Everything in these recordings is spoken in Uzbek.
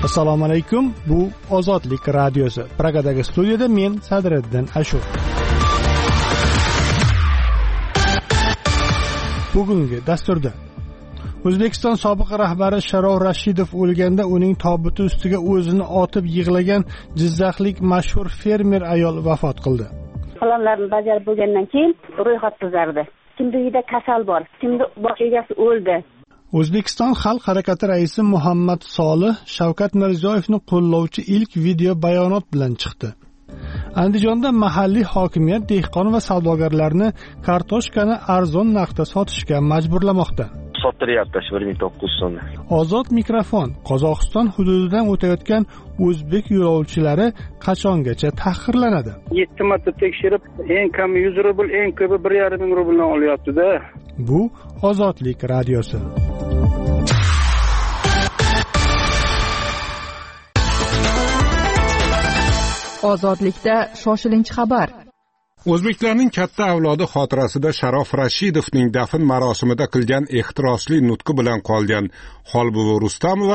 Assalomu alaykum. Bu Ozodlik radiosi. Pragadagi studiyada men Sadriddin Ashur. Bugungi dasturda O'zbekiston sobiq rahbari Sharof Rashidov o'lganda uning tobuti ustiga o'zini otib yig'lagan jizzaxlik mashhur fermer ayol vafot qildi. Planlarni bajarib bo'lgandan keyin ro'yxat tuzardi. Kimda uyida kasal bor, kimda bosh egasi o'ldi. O'zbekiston Xalq harakati raisi Muhammad Solih Shavkat Mirziyoyevni qo'llovchi ilk video bayonot bilan chiqdi. Andijonda mahalliy hokimiyat dehqon va savdogarlarni kartoshkani arzon narxda sotishga majburlamoqda. Sotiryapti 1900 so'm. Ozod mikrofon. Qozog'iston hududidan o'tayotgan o'zbek yo'lovchilari qachongacha tahqirlanadi? 7 marta tekshirib, eng kami 100 rubl, eng ko'pi 1,5 ming rubldan olyapti-da. Bu Ozodlik radiosi. Ozodlikda shoshilinch xabar. O'zbeklarning katta avlodi xotirasida Sharof Rashidovning dafn marosimida qilgan ehtirosli nutqi bilan qolgan Xolbuvi Rustamova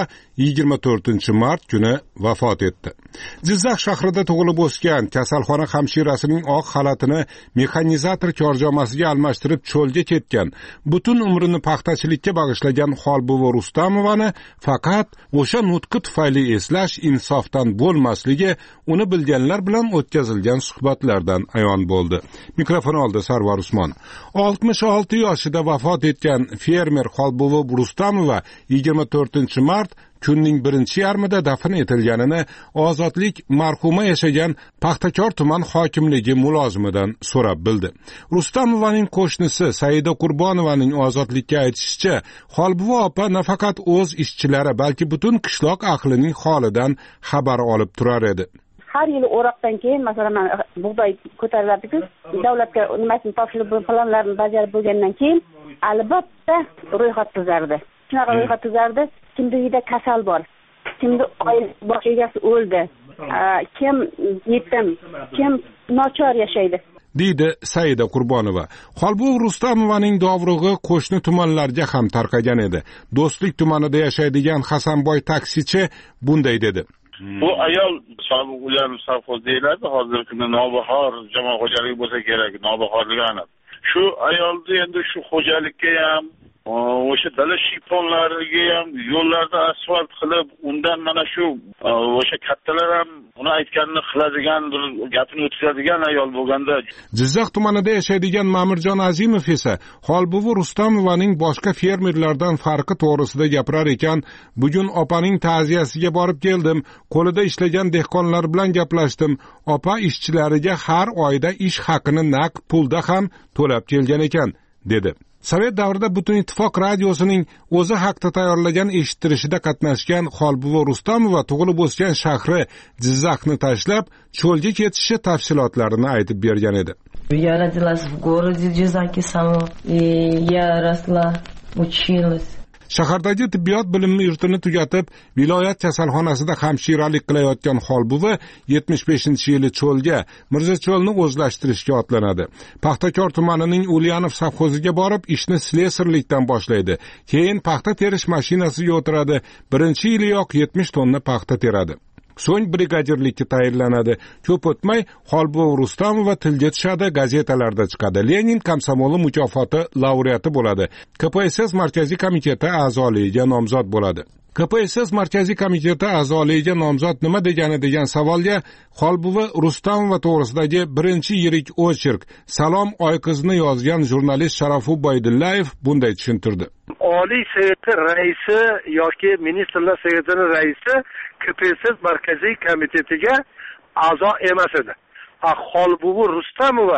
24-mart kuni vafot etdi. Jizzax shahrida tug'ilib o'sgan kasalxona hamshirasining oq xalatini mexanizator korjomasiga almashtirib cho'lga ketgan, butun umrini paxtachilikka bag'ishlagan Xolbuvi Rustamovani faqat o'sha nutqi tufayli eslash insofdan bo'lmasligi uni bilganlar bilan o'tkazilgan suhbatlardan ayon bo'ldi. Mikrofon oldi Sarvar Usmon. 66 yoshida vafot etgan fermer Xolbuvi Rustamova 24-mart kunning birinchi yarmida dafn etilganini Ozodlik marhuma yashagan Paxtakor tuman hokimligi mulozimidan so'rab bildi. Rustamovaning qo'shnisi Saida Qurbonovaning Ozodlikka aytishicha, Xolbuvi opa nafaqat o'z ishchilari, balki butun qishloq ahlining holidan xabar olib turar edi. Har yili o'roqdan keyin, masalan, bug'doy ko'tarilardi-ku, davlatga nimasini topshirib, planlarni bajarib bo'lgandan keyin albatta ro'yxat tuzardi. Shunaqa ro'yxat tuzardi. Kimda uyida kasal bor, kimda bosh egasi o'ldi, kim yetim, kim nochor yashaydi, deydi Saida Qurbonova. Xolbuvi Rustamovaning dovrug'i qo'shni tumanlarga ham tarqagan edi. Do'stlik tumanida yashaydigan Hasanboy taksichi bunday dedi. Bu ayol ular savxoz deyiladi, hozirgi kunda nobahor jamoat xo'jaligi bo'lsa kerak, nobahorligi aniq. Shu ayolni endi shu xo'jalikka ham o'sha dala shiyponlariga ham yo'llarda asfalt qilib, undan mana shu o'sha kattalar ham uni aytganini qiladigan, bir gapini o'tkazadigan ayol bo'lganda. Jizzax tumanida yashaydigan Ma'murjon Azimov esa Xolbuvi Rustamovaning boshqa fermerlardan farqi to'g'risida gapirar ekan, bugun opaning ta'ziyasiga borib keldim, qo'lida ishlagan dehqonlar bilan gaplashdim. Opa ishchilariga har oyda ish haqini naqd pulda ham to'lab kelgan ekan, dedi. Sovet davrida Butun ittifoq radiosining o'zi haqida tayyorlagan eshittirishida qatnashgan Xolbuvi Rustamova tug'ilib o'sgan shahri Jizzaxni tashlab, cho'lga ketishi tafsilotlarini aytib bergan edi. Я родилась в городе Джизаке самом, и я росла, училась. Shahardagi tibbiyot bilimi yurtini tugatib, viloyat kasalxonasida hamshiralik qilayotgan Xolbuvi 75-yili cho'lga, Mirzacho'lni o'zlashtirishga otlanadi. Paxtakor tumanining Ulyanov savxoziga borib, ishni slesarlikdan boshlaydi. Keyin paxta terish mashinasiga o'tiradi. Birinchi yiliyoq 70 tonna paxta teradi. So'ng brigadirlikka tayinlanadi. Ko'p o'tmay Xolbuvi Rustamova tilga tushadi, gazetalarda chiqadi. Lenin komsomoli mukofoti laureati bo'ladi. KPSS markaziy komiteti a'zoligiga nomzod bo'ladi. KPSS markaziy komiteti a'zoligiga nomzod nima degani degan savolga Xolbuvi Rustamova to'g'risidagi birinchi yirik ocherk Salom Oyqizni yozgan jurnalist Sharof Ubaydullayev bunday tushuntirdi. Oliy Soveti raisi yoki ministrlar Sovetining raisi KPSS markaziy komitetiga a'zo emas edi. Xolbuvi Rustamova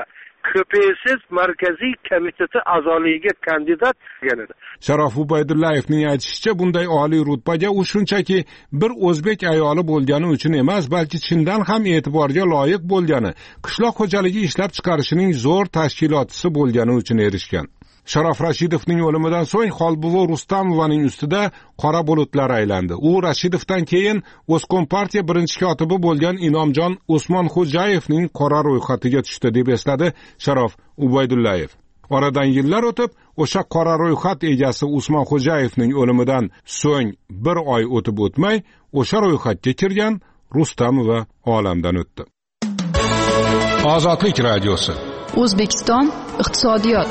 KPSS markaziy komiteti a'zoligiga kandidat bo'lgan edi. Sharof Ubaydullayevning aytishicha, bunday oliy rutbaga u shunchaki bir o'zbek ayoli bo'lgani uchun emas, balki chindan ham e'tiborga loyiq bo'lgani, qishloq xo'jaligi ishlab chiqarishining zo'r tashkilotchisi bo'lgani uchun erishgan. Sharof Rashidovning o'limidan so'ng Xolbuvi Rustamovaning ustida qora bulutlar aylandi. U Rashidovdan keyin O'zkompartiya birinchi kotibi bo'lgan Inomjon Usmonxo'jayevning qora ro'yxatiga tushdi deb esladi Sharof Ubaydullayev. Oradan yillar o'tib, o'sha qora ro'yxat egasi Usmon Xo'jayevning o'limidan so'ng 1 oy o'tib o'tmay, o'sha ro'yxatga kirgan Rustamova olamdan o'tdi. Ozodlik radiosi. O'zbekiston iqtisodiyot.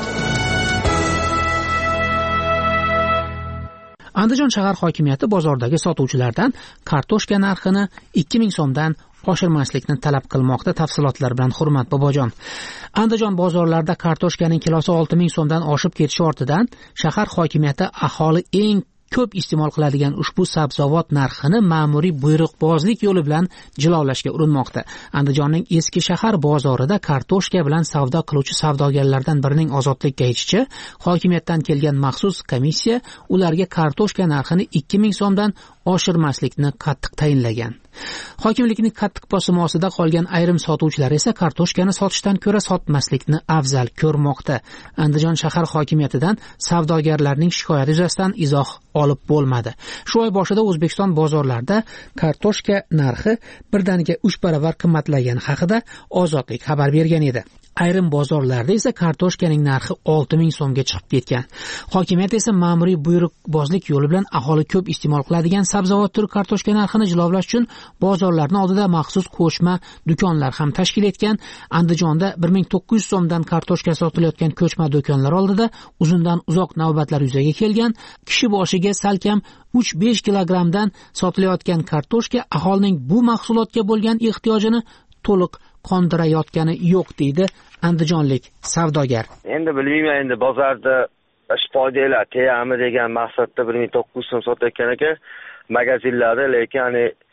Andijon shahar hokimiyati bozordagi sotuvchilardan kartoshka narxini 2000 so'mdan oshirmaslikni talab qilmoqda. Tafsilotlar bilan Hurmat Bobojon. Andijon bozorlarida kartoshkaning kilosi 6000 so'mdan oshib ketishi ortidan shahar hokimiyati aholi eng ko'p iste'mol qiladigan ushbu sabzavot narxini ma'muriy buyruqbozlik yo'li bilan jilovlashga urinmoqda. Andijonning eski shahar bozorida kartoshka bilan savdo qiluvchi savdogarlardan birining ozodlikka aytishicha, hokimiyatdan kelgan maxsus komissiya ularga kartoshka narxini 2000 so'mdan oshirmaslikni qattiq tayinlagan. Hokimlikning qattiq bosimi ostida qolgan ayrim sotuvchilar esa kartoshkani sotishdan ko'ra sotmaslikni afzal ko'rmoqda. Andijon shahar hokimiyatidan savdogarlarning shikoyati yuzasidan izoh olib bo'lmadi. Shu oy boshida O'zbekiston bozorlarida kartoshka narxi birdaniga 3 barobar qimmatlagani haqida Ozodlik xabar bergan edi. Ayrim bozorlarda esa kartoshkaning narxi 6000 so'mga chiqib ketgan. Hokimiyat esa ma'muriy buyruqbozlik yo'li bilan aholi ko'p iste'mol qiladigan sabzavot turi kartoshka narxini jilovlash uchun bozorlarning oldida maxsus ko'chma do'konlar ham tashkil etgan. Andijonda 1900 so'mdan kartoshka sotilayotgan ko'chma do'konlar oldida uzundan uzoq navbatlar yuzaga kelgan. Kishi boshiga salkam 3-5 kilogramdan sotilayotgan kartoshka aholining bu mahsulotga bo'lgan ehtiyojini to'liq qondirayotgani yo'q deydi andijonlik savdogar. Endi bilmayman, endi bozorda foydalar tegami degan maqsadda 1900 so'm sotayotgan ekan magazinlarda, lekin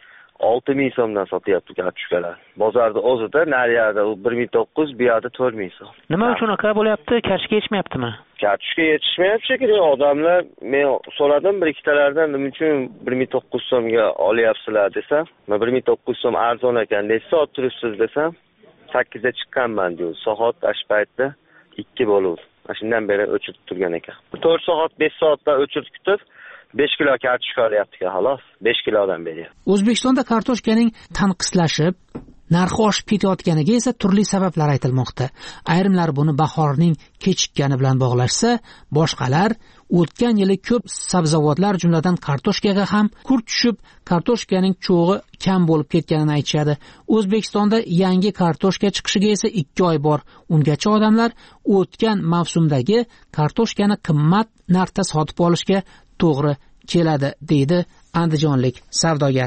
6000 so'mdan sotyapti kartoshkalar. Bozorda o'zida nariyada 1900, bu yerda 4000 so'm. Nima uchun aka bo'lyapti? Kartoshka yetishmayaptimi? Kartoshka yetishmayapti shekilli. Odamlar, men so'radim bir ikkitalardan, nima uchun 1900 so'mga olyapsizlar desam, 1900 so'm arzon ekan, necha soat turibsiz desam, 8 da chiqqanman deydi. Soat paytda 2 bo'ldi. Shundan beri o'chirib turgan ekan. 4 soat, 5 soatda o'chirib kutib 5 kilo kartoshka olyapti, xolos. 5 kilodan beri. O'zbekistonda kartoshkaning tanqislashib, narxi oshib ketayotganiga esa turli sabablar aytilmoqda. Ayrimlar buni bahorning kechikkani bilan bog'lashsa, boshqalar o'tgan yili ko'p sabzavotlar jumladan kartoshkaga ham kur tushib, kartoshkaning cho'g'i kam bo'lib ketganini aytishadi. O'zbekistonda yangi kartoshka chiqishiga esa 2 oy bor. Ungacha odamlar o'tgan mavsumdagi kartoshkani qimmat narxda sotib olishga to'g'ri keladi, deydi andijonlik savdogar.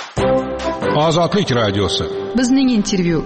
Ozodlik radiosi. Bizning intervyu.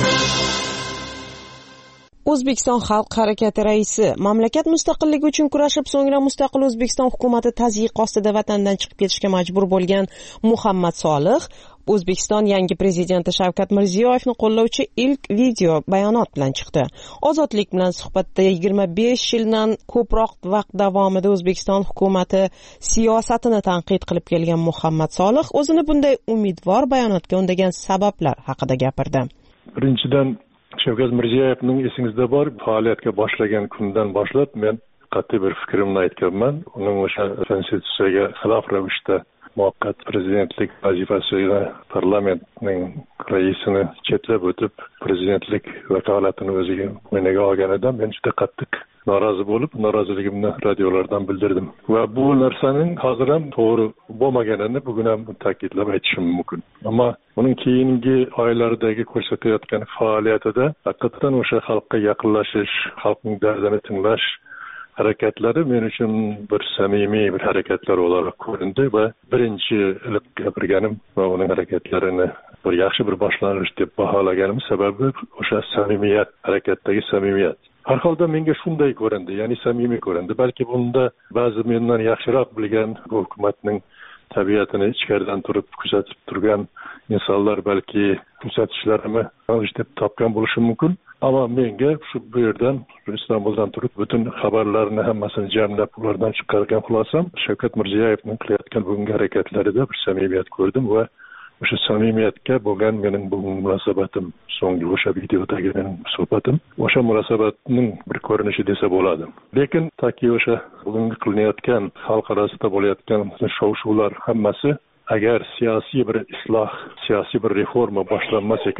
O'zbekiston xalq harakati raisi mamlakat mustaqilligi uchun kurashib, so'ngra mustaqil O'zbekiston hukumati tazyiq ostida vatandan chiqib ketishga majbur bo'lgan Muhammad Solih O'zbekiston yangi prezidenti Shavkat Mirziyoyevni qo'llovchi ilk video bayonot bilan chiqdi. Ozodlik bilan suhbatda 25 yildan ko'proq vaqt davomida O'zbekiston hukumati siyosatini tanqid qilib kelgan Muhammad Solih o'zini bunday umidvor bayonotga undagan sabablar haqida gapirdi. Birinchidan, Shavkat Mirziyoyevning esingizda bor, faoliyatga boshlagan kundan boshlab men qat'iy bir fikrimni aytganman. Uning o'sha konstitutsiyaga xilof ravishda muvaqqat prezidentlik vazifasiga parlamentning raisini chetlab o'tib, prezidentlik vakolatini o'ziga o'ynaga olganidan men juda qattiq norozi bo'lib, noroziligimni radiolardan bildirdim. Va bu narsaning hozir ham to'g'ri bo'lmaganini bugun ham ta'kidlab aytishim mumkin. Ammo uning keyingi oylardagi ko'rsatayotgan faoliyatida haqiqatan o'sha xalqqa yaqinlashish, xalqning dardini tinglash harakatlari men uchun bir samimiy bir harakatlar olarak ko'rindi va birinchi ilk gapirganim va uning harakatlarini bir yaxshi bir boshlanish deb baholaganim sababi o'sha samimiyat, harakatdagi samimiyat. Har holda menga shunday ko'rindi, ya'ni samimiy ko'rindi. Balki bunda ba'zi mendan yaxshiroq bilgan bu hukumatning tabiatini ichkaridan turib kuzatib turgan insonlar balki kuzatishlarini yanlış deb topgan bo'lishi mumkin. Ama menga shu bu yerdan Istanbuldan turib butun xabarlarni hammasini jamlab ulardan chiqargan xulosam Shavkat Mirziyoyevning qilayotgan bugungi harakatlarida bir samimiyat ko'rdim va o'sha samimiyatga bo'lgan mening bu munosabatim, so'nggi o'sha videodagi mening suhbatim, o'sha munosabatning bir ko'rinishi desa bo'ladi. Lekin taki o'sha bugungi qilinayotgan xalq orasida bo'layotgan shov-shuvlar hammasi agar siyosiy bir isloh, siyosiy bir reforma boshlanmas ekan,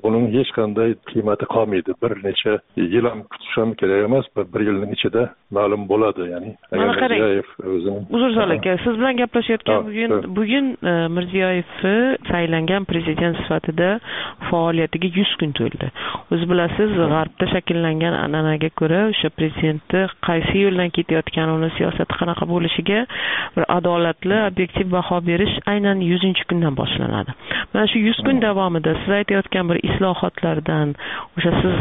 buning hech qanday qiymati qolmaydi. Bir necha yil ham kutish ham kerak emas, bir yilning ichida ma'lum bo'ladi. Ya'ni mana qarang, uzr so'rang aka, siz bilan gaplashayotgan bugun Mirziyoyev saylangan prezident sifatida faoliyatiga 100 kun to'ldi. O'z bilasiz, g'arbda shakllangan an'anaga ko'ra o'sha prezidentni qaysi yo'ldan ketayotgani, uni siyosati qanaqa bo'lishiga bir adolatli, obyektiv baho berish aynan 100-kundan boshlanadi. Mana shu 100 kun davomida siz aytayotgan bir islohotlardan, o'sha siz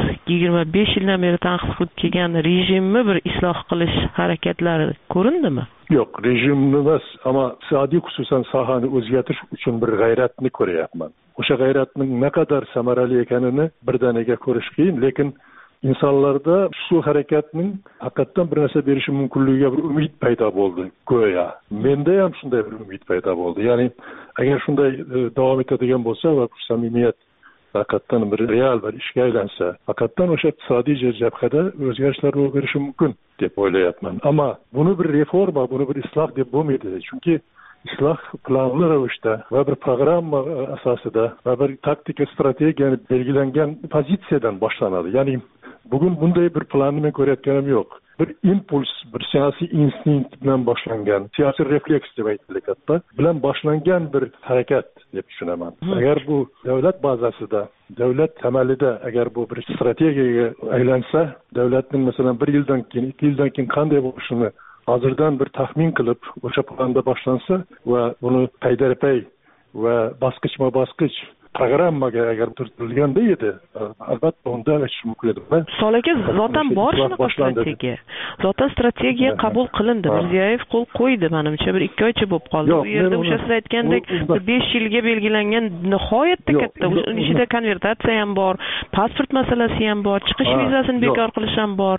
25 yildan beri tanqid qilib kelgan rejimni bir isloh qilish harakatlari ko'rindimi? Yo'q, rejimni emas, ammo iqtisodiy xususan sohani o'zgartirish uchun bir g'ayratni ko'ryapman. O'sha g'ayratning naqadar samarali ekanini birdaniga ko'rish qiyin, lekin insonlarda shu harakatning haqiqatan bir narsa berishi mumkinligiga bir umid paydo bo'ldi go'yo. Menda ham shunday bir umid paydo bo'ldi. Ya'ni agar shunday davom etadigan bo'lsa va samimiyat haqiqatan bir real bir ishga aylansa, haqiqatan o'sha iqtisodiy jabhada o'zgarishlar ro'y berishi mumkin deb o'ylayapman. Ammo buni bir reforma, buni bir isloh deb bo'lmaydi. Chunki isloh planli ravishda va bir programma asosida va bir taktika strategiyani belgilangan pozitsiyadan boshlanadi. Ya'ni bugun bunday bir planni men ko'rayotganim yo'q. Bir impuls, bir siyosiy instinkt bilan boshlangan, siyosiy refleks deb aytaylik hatto, bilan boshlangan bir harakat deb tushunaman. Agar bu davlat bazasida, davlat tamalida agar bu bir strategiyaga aylansa, davlatning masalan 1 yildan keyin, 2 yildan keyin qanday bo'lishini hozirdan bir taxmin qilib o'sha planda boshlansa va buni paydarpay va bosqichma-bosqich programmaga agar turtilganda edi, albatta unda aytish mumkin edi. Solaka zotan bor shunaqa strategiya. Zotan strategiya qabul qilindi. Mirziyoyev qo'l qo'ydi, menimcha bir 2 oycha bo'lib qoldi. Bu yerda o'sha siz aytgandek 5 yilga belgilangan nihoyatda katta, uning ichida konvertatsiya ham bor, pasport masalasi ham bor, chiqish vizasini bekor qilish ham bor.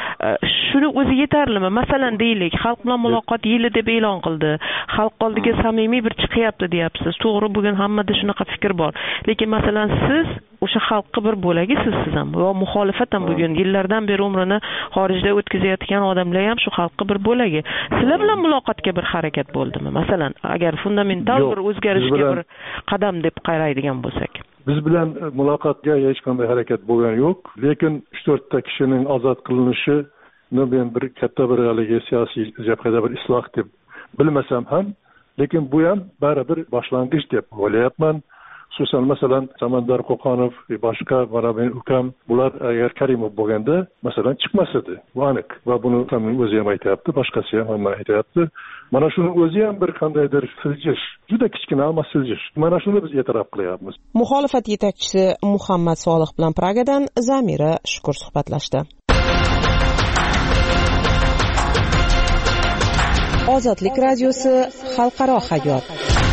Shuni o'zi yetarlimi? Masalan, deylik, xalq bilan muloqot yili deb e'lon qildi. Xalq oldiga samimiy bir chiqyapti deyapsiz. To'g'ri, bugun hammada shunaqa fikr bor. Lekin masalan siz o'sha xalqqa bir bo'lagisiz ham va muxolifat ham bugun yillardan beri umrini xorijda o'tkazayotgan odamlar ham shu xalqqa bir bo'lagi. Sizlar bilan muloqotga bir harakat bo'ldimi? Masalan, agar fundamental bir o'zgarishga bir qadam deb qaraydigan bo'lsak. Biz bilan muloqotga hech qanday harakat bo'lgani yo'q, lekin 3-4 ta kishining ozod qilinishi men bir katta bir haligi siyosiy jabhada bir isloh deb bilmasam ham, lekin bu ham baribir boshlang'ich deb o'ylayapman. Xususan masalan Samandar Qo'qonov va boshqa mana men ukam bular agar Karimov bo'lganda masalan chiqmas edi. Bu aniq va buni ukamning o'zi ham aytayapti, boshqasi ham hamma aytayapti. Mana shuni o'zi ham bir qandaydir siljish, juda kichkina ammo siljish. Mana shuni biz e'tirof qilyapmiz. Muxolifat yetakchisi Muhammad Solih bilan Pragadan Zamira Shukur suhbatlashdi. Ozodlik radiosi xalqaro hayot.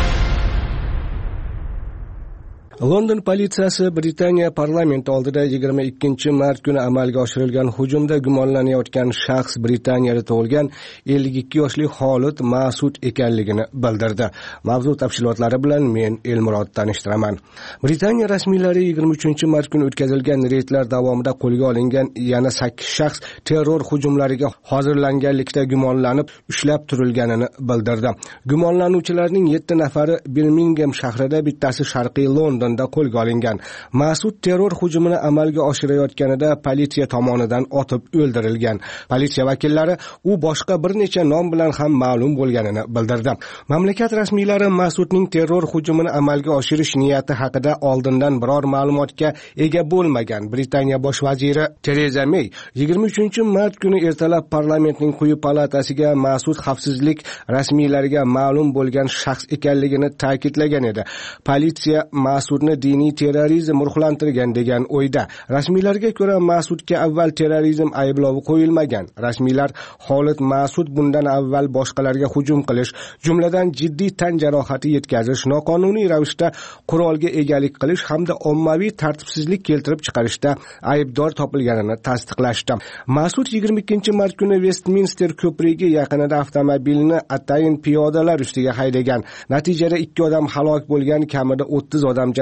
London politsiyasi Britaniya parlamenti oldida 22-mart kuni amalga oshirilgan hujumda gumonlanayotgan shaxs Britaniyada tug'ilgan 52 yoshli Xolid Ma'sud ekanligini bildirdi. Mavzu tafsilotlari bilan men Elmurod tanishtiraman. Britaniya rasmiylari 23-mart kuni o'tkazilgan reydlar davomida qo'lga olingan yana 8 shaxs terror hujumlariga hozirlanganlikda gumonlanib ushlab turilganini bildirdi. Gumonlanuvchilarning 7 nafari Birmingham shahrida, bittasi Sharqiy London qo'lga olingan. Ma'sud terror hujumini amalga oshirayotganida politsiya tomonidan otib o'ldirilgan. Politsiya vakillari u boshqa bir necha nom bilan ham ma'lum bo'lganini bildirdi. Mamlakat rasmiylari Ma'sudning terror hujumini amalga oshirish niyati haqida oldindan biror ma'lumotga ega bo'lmagan. Britaniya bosh vaziri Tereza May 23-mart kuni ertalab parlamentning quyi palatasiga Ma'sud xavfsizlik rasmiylariga ma'lum bo'lgan shaxs ekanligini ta'kidlagan edi. Politsiya Ma'sudni diniy terrorizm ruhlantirgan degan o'yda. Rasmiylarga ko'ra Ma'sudga avval terrorizm ayblovi qo'yilmagan. Rasmiylar Xolid Ma'sud bundan avval boshqalarga hujum qilish, jumladan jiddiy tan jarohati yetkazish, noqonuniy ravishda qurolga egalik qilish hamda ommaviy tartibsizlik keltirib chiqarishda aybdor topilganini tasdiqlashdi. Ma'sud 22-mart kuni Westminster ko'prigi yaqinida avtomobilni atayin piyodalar ustiga haydagan. Natijada 2 odam halok bo'lgan, kamida 30 odam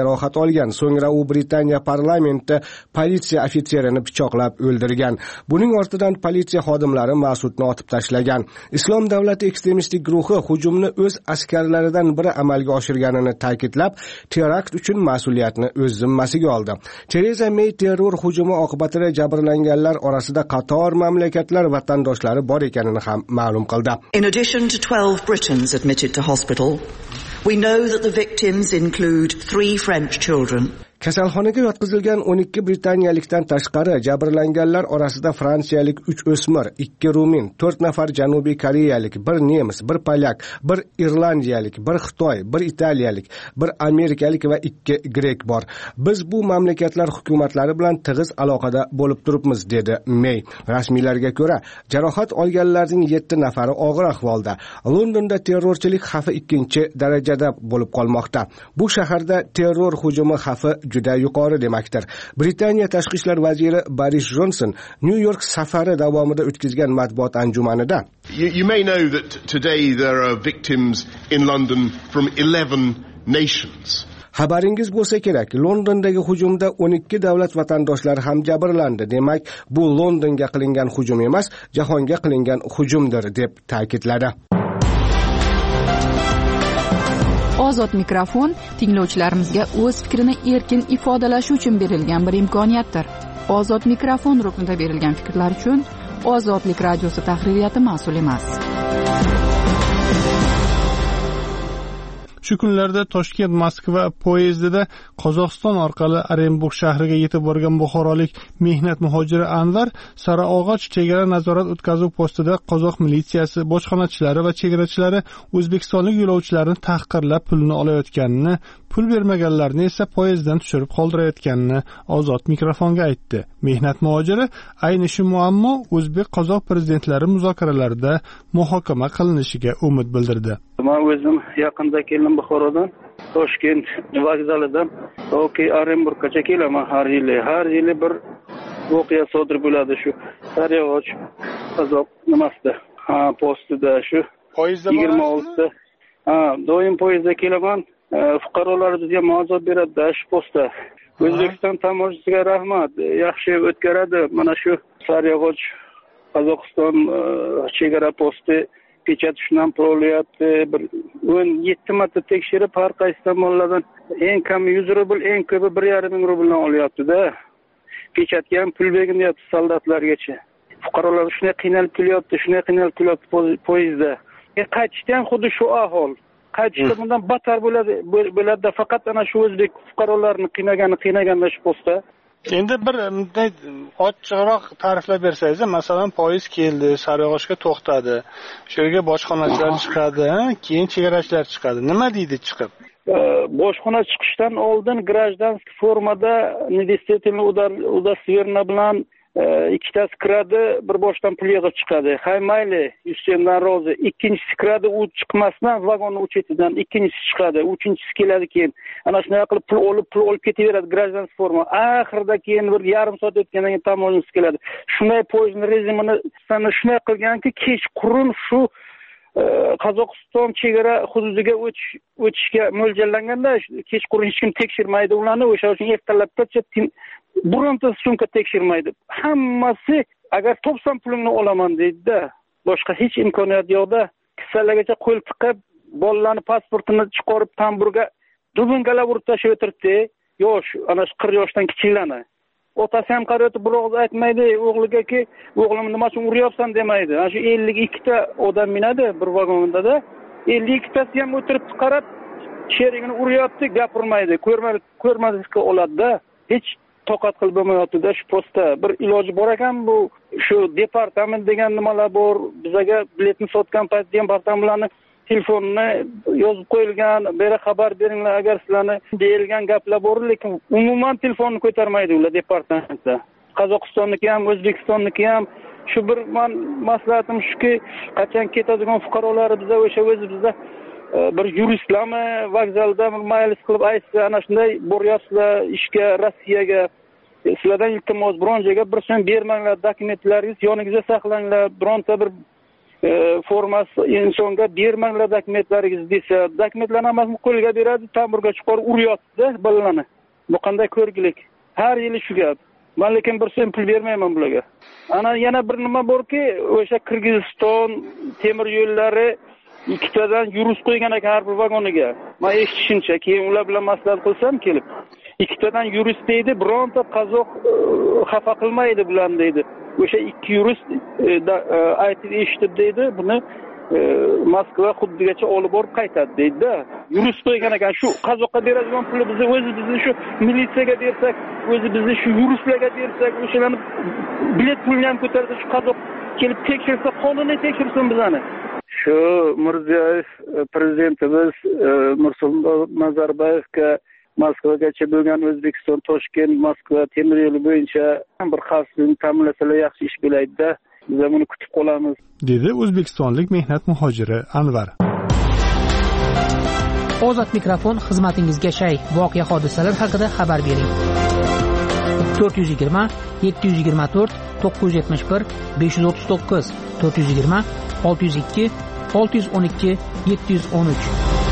jarohat olgan. So'ngra u Britaniya parlamenti politsiya ofitserini pichoqlab o'ldirgan. Buning ortidan politsiya xodimlari Mas'udni otib tashlagan. Islom davlati ekstremistik guruhi hujumni o'z askarlaridan biri amalga oshirganini ta'kidlab, terakt uchun mas'uliyatni o'z zimmasiga oldi. Tereza May terror hujumi oqibatida jabrlanganlar orasida qator mamlakatlar vatandoshlari bor ekanini ham ma'lum qildi. In addition to 12 Britons admitted to hospital, we know that the victims include 3 French children. Kasalxonaga yotqizilgan 12 britaniyalikdan tashqari jabrlanganlar orasida fransiyalik 3 o'smir, 2 rumin, 4 nafar janubiy koreyalik, 1 nemis, 1 polyak, 1 irlandiyalik, 1 xitoy, 1 italiyalik, 1 amerikalik va 2 grek bor. Biz bu mamlakatlar hukumatlari bilan tig'iz aloqada bo'lib turibmiz, dedi May. Rasmiylarga ko'ra, jarohat olganlarning 7 nafari og'ir ahvolda. Londonda terrorchilik xavfi 2-darajada bo'lib qolmoqda. Bu shaharda terror hujumi xavfi juda yuqori demakdir. Britaniya tashqi ishlar vaziri Boris Johnson New York safari davomida o'tkazgan matbuot anjumanida You may know that today there are victims in London from 11 nations. Xabaringiz bo'lsa kerak, Londondagi hujumda 12 davlat vatandoshlari ham jabrlandi. Demak, bu Londonga qilingan hujum emas, jahonga qilingan hujumdir, deb ta'kidladi. Ozod mikrofon tinglovchilarimizga o'z fikrini erkin ifodalashi uchun berilgan bir imkoniyatdir. Ozod mikrofon ruknida berilgan fikrlar uchun Ozodlik radiosi tahririyati mas'ul emas. Shu kunlarda Toshkent-Moskva poyezdida Qozog'iston orqali Orenburg shahriga yetib borgan buxorolik mehnat muhojiri Anvar Saraog'och chegara nazorat o'tkazuv postida qozoq militsiyasi, bojxonachilari va chegarachilari o'zbekistonlik yo'lovchilarni tahqirlab pulni olayotganini, pul bermaganlarni esa poyezddan tushirib qoldirayotganini Ozod mikrofonga aytdi. Mehnat muhojiri ayni shu muammo o'zbek-qozoq prezidentlari muzokaralarida muhokama qilinishiga umid bildirdi. Men o'zim yaqinda keldim Buxorodan, Toshkent vokzalidan Orenburggacha kelaman har yili bir voqea sodir bo'ladi shu Sariyog'och qozoq nimasida, postida shu poyezdda 26 doim poyezdda kelaman. Fuqarolar bizga murojaat beradi shu postda. O'zbekiston tamojasiga rahmat, yaxshi o'tkazadi. Mana shu Sariyog'och Qozog'iston chegara posti pechat shundan pul olyapti. 17 marta tekshirib har qaysi tomonlardan eng kami 100 rubl, eng ko'pi 1,5 ming rubldan olyapti-da. Pechatga ham pul bergin deyapti soldatlargacha. Fuqarolar shunday qiynalib kelyapti poyezdda. Qaytishda ham xuddi shu ahvol. Qaytishda bundan battar bo'ladi, faqat ana shu o'zbek fuqarolarini qiynaganda shu postda. Endi bir ochiqroq ta'riflab bersangiz, masalan, poyezd keldi, Sariyog'ochga to'xtadi. Shu yerga bojxonachilar chiqadi, keyin chegarachilar chiqadi. Nima deydi chiqib? Bojxona chiqishdan oldin grajdanskiy formada недействительный удостоверение bilan ikkitasi kiradi, bir boshdan pul yig'ib chiqadi. Hay mayli, Yusufdan rozi. Ikkinchisi kiradi, u chiqmasdan vagonning uchetidan ikkinchisi chiqadi, uchinchisi keladi keyin. Ana shunday qilib pul olib ketaveradi grajdanskiy forma. Oxirida keyin bir yarim soat o'tgandan keyin tamoyilchi keladi. Shunday poyezdning rejimini shunday qilganki, kechqurun shu Qozog'iston chegara hududiga o'tishga mo'ljallanganda kechqurun hech kim tekshirmaydi ularni, o'sha uchun ertalabgacha bironta sumka tekshirmaydi. Hammasi agar topsam pulingni olaman deydi-da. Boshqa hech imkoniyat yo'qda. Kissalagacha qo'l tiqib, bolalarning pasportini chiqarib tamburga dubingalab urib tashlab o'tiribdi. Yosh, ana shu 40 yoshdan kichiklarni. Otasi ham qarayotib bir og'iz aytmaydi o'g'ligaki, o'g'lim nima uchun uryapsan demaydi. Ana shu 52 ta odam minadi bir vagonda-da. 52 tasi ham o'tirib qarab, sherigini uryapti, gapirmaydi, ko'rmaslikka oladi-da. Hech toqat qilib bo'lmayapti-da shu postda. Bir iloji bor ekan, bu shu departament degan nimalar bor. Bizga biletni sotgan payt departamentlarni telefonini yozib qo'yilgan, bera xabar beringlar agar sizlarni deyilgan gaplar bor, lekin umuman telefonni ko'tarmaydi ular departamentda. Qozog'istonniki ham, O'zbekistonniki ham. Shu bir men maslahatim shuki, qachon ketadigan fuqarolar bizda o'sha o'zimizda bir yuristlarmi vokzalda maylis qilib aytsa, ana shunday boryapsizlar ishga, Rossiyaga, sizlardan iltimos biron joyga bir so'm bermanglar, dokumentlaringiz yoningizda saqlanglar, bironta bir formasi insonga bermanglar dokumentlaringizni desa, dokumentlarni hammasini qo'lga beradi, tamburga chiqarib uryapti-da bolalarni. Bu qanday ko'rgilik? Har yili shu gap. Men lekin bir so'm pul bermayman bularga. Ana yana bir nima borki, o'sha Qirg'iziston temir yo'llari ikkitadan yurus qo'ygan ekan har bir vagoniga. Men eshitishimcha, keyin ular bilan maslahat qilsam kelib, ikkitadan yurus deydi, bironta qozoq xafa qilmaydi bularni deydi. O'sha 2 yurus aytib eshitib deydi, buni Moskva huddigacha olib borib qaytadi deydi-da. Yurus qo'ygan ekan, shu qozoqqa beradigan pulni bizni shu militsiyaga bersak, bizni shu yuruslarga bersak, o'shalarni bilet pulini ham ko'tarsa, shu qozoq kelib tekshirsa, qonuniy tekshirsin bizani. Shu Mirziyoyev prezidentimiz Nursulton Nazarboyevga Moskvagacha bo'lgan O'zbekiston Toshkent Moskva temir yo'li bo'yicha bir xavfsizlikni ta'minlasalar yaxshi ish bo'laydi-da. Biz buni kutib qolamiz, dedi o'zbekistonlik mehnat muhojiri Anvar. Ozod mikrofon xizmatingizga shay. Voqea hodisalar haqida xabar bering. 420 724 971 539 420 602 612 713.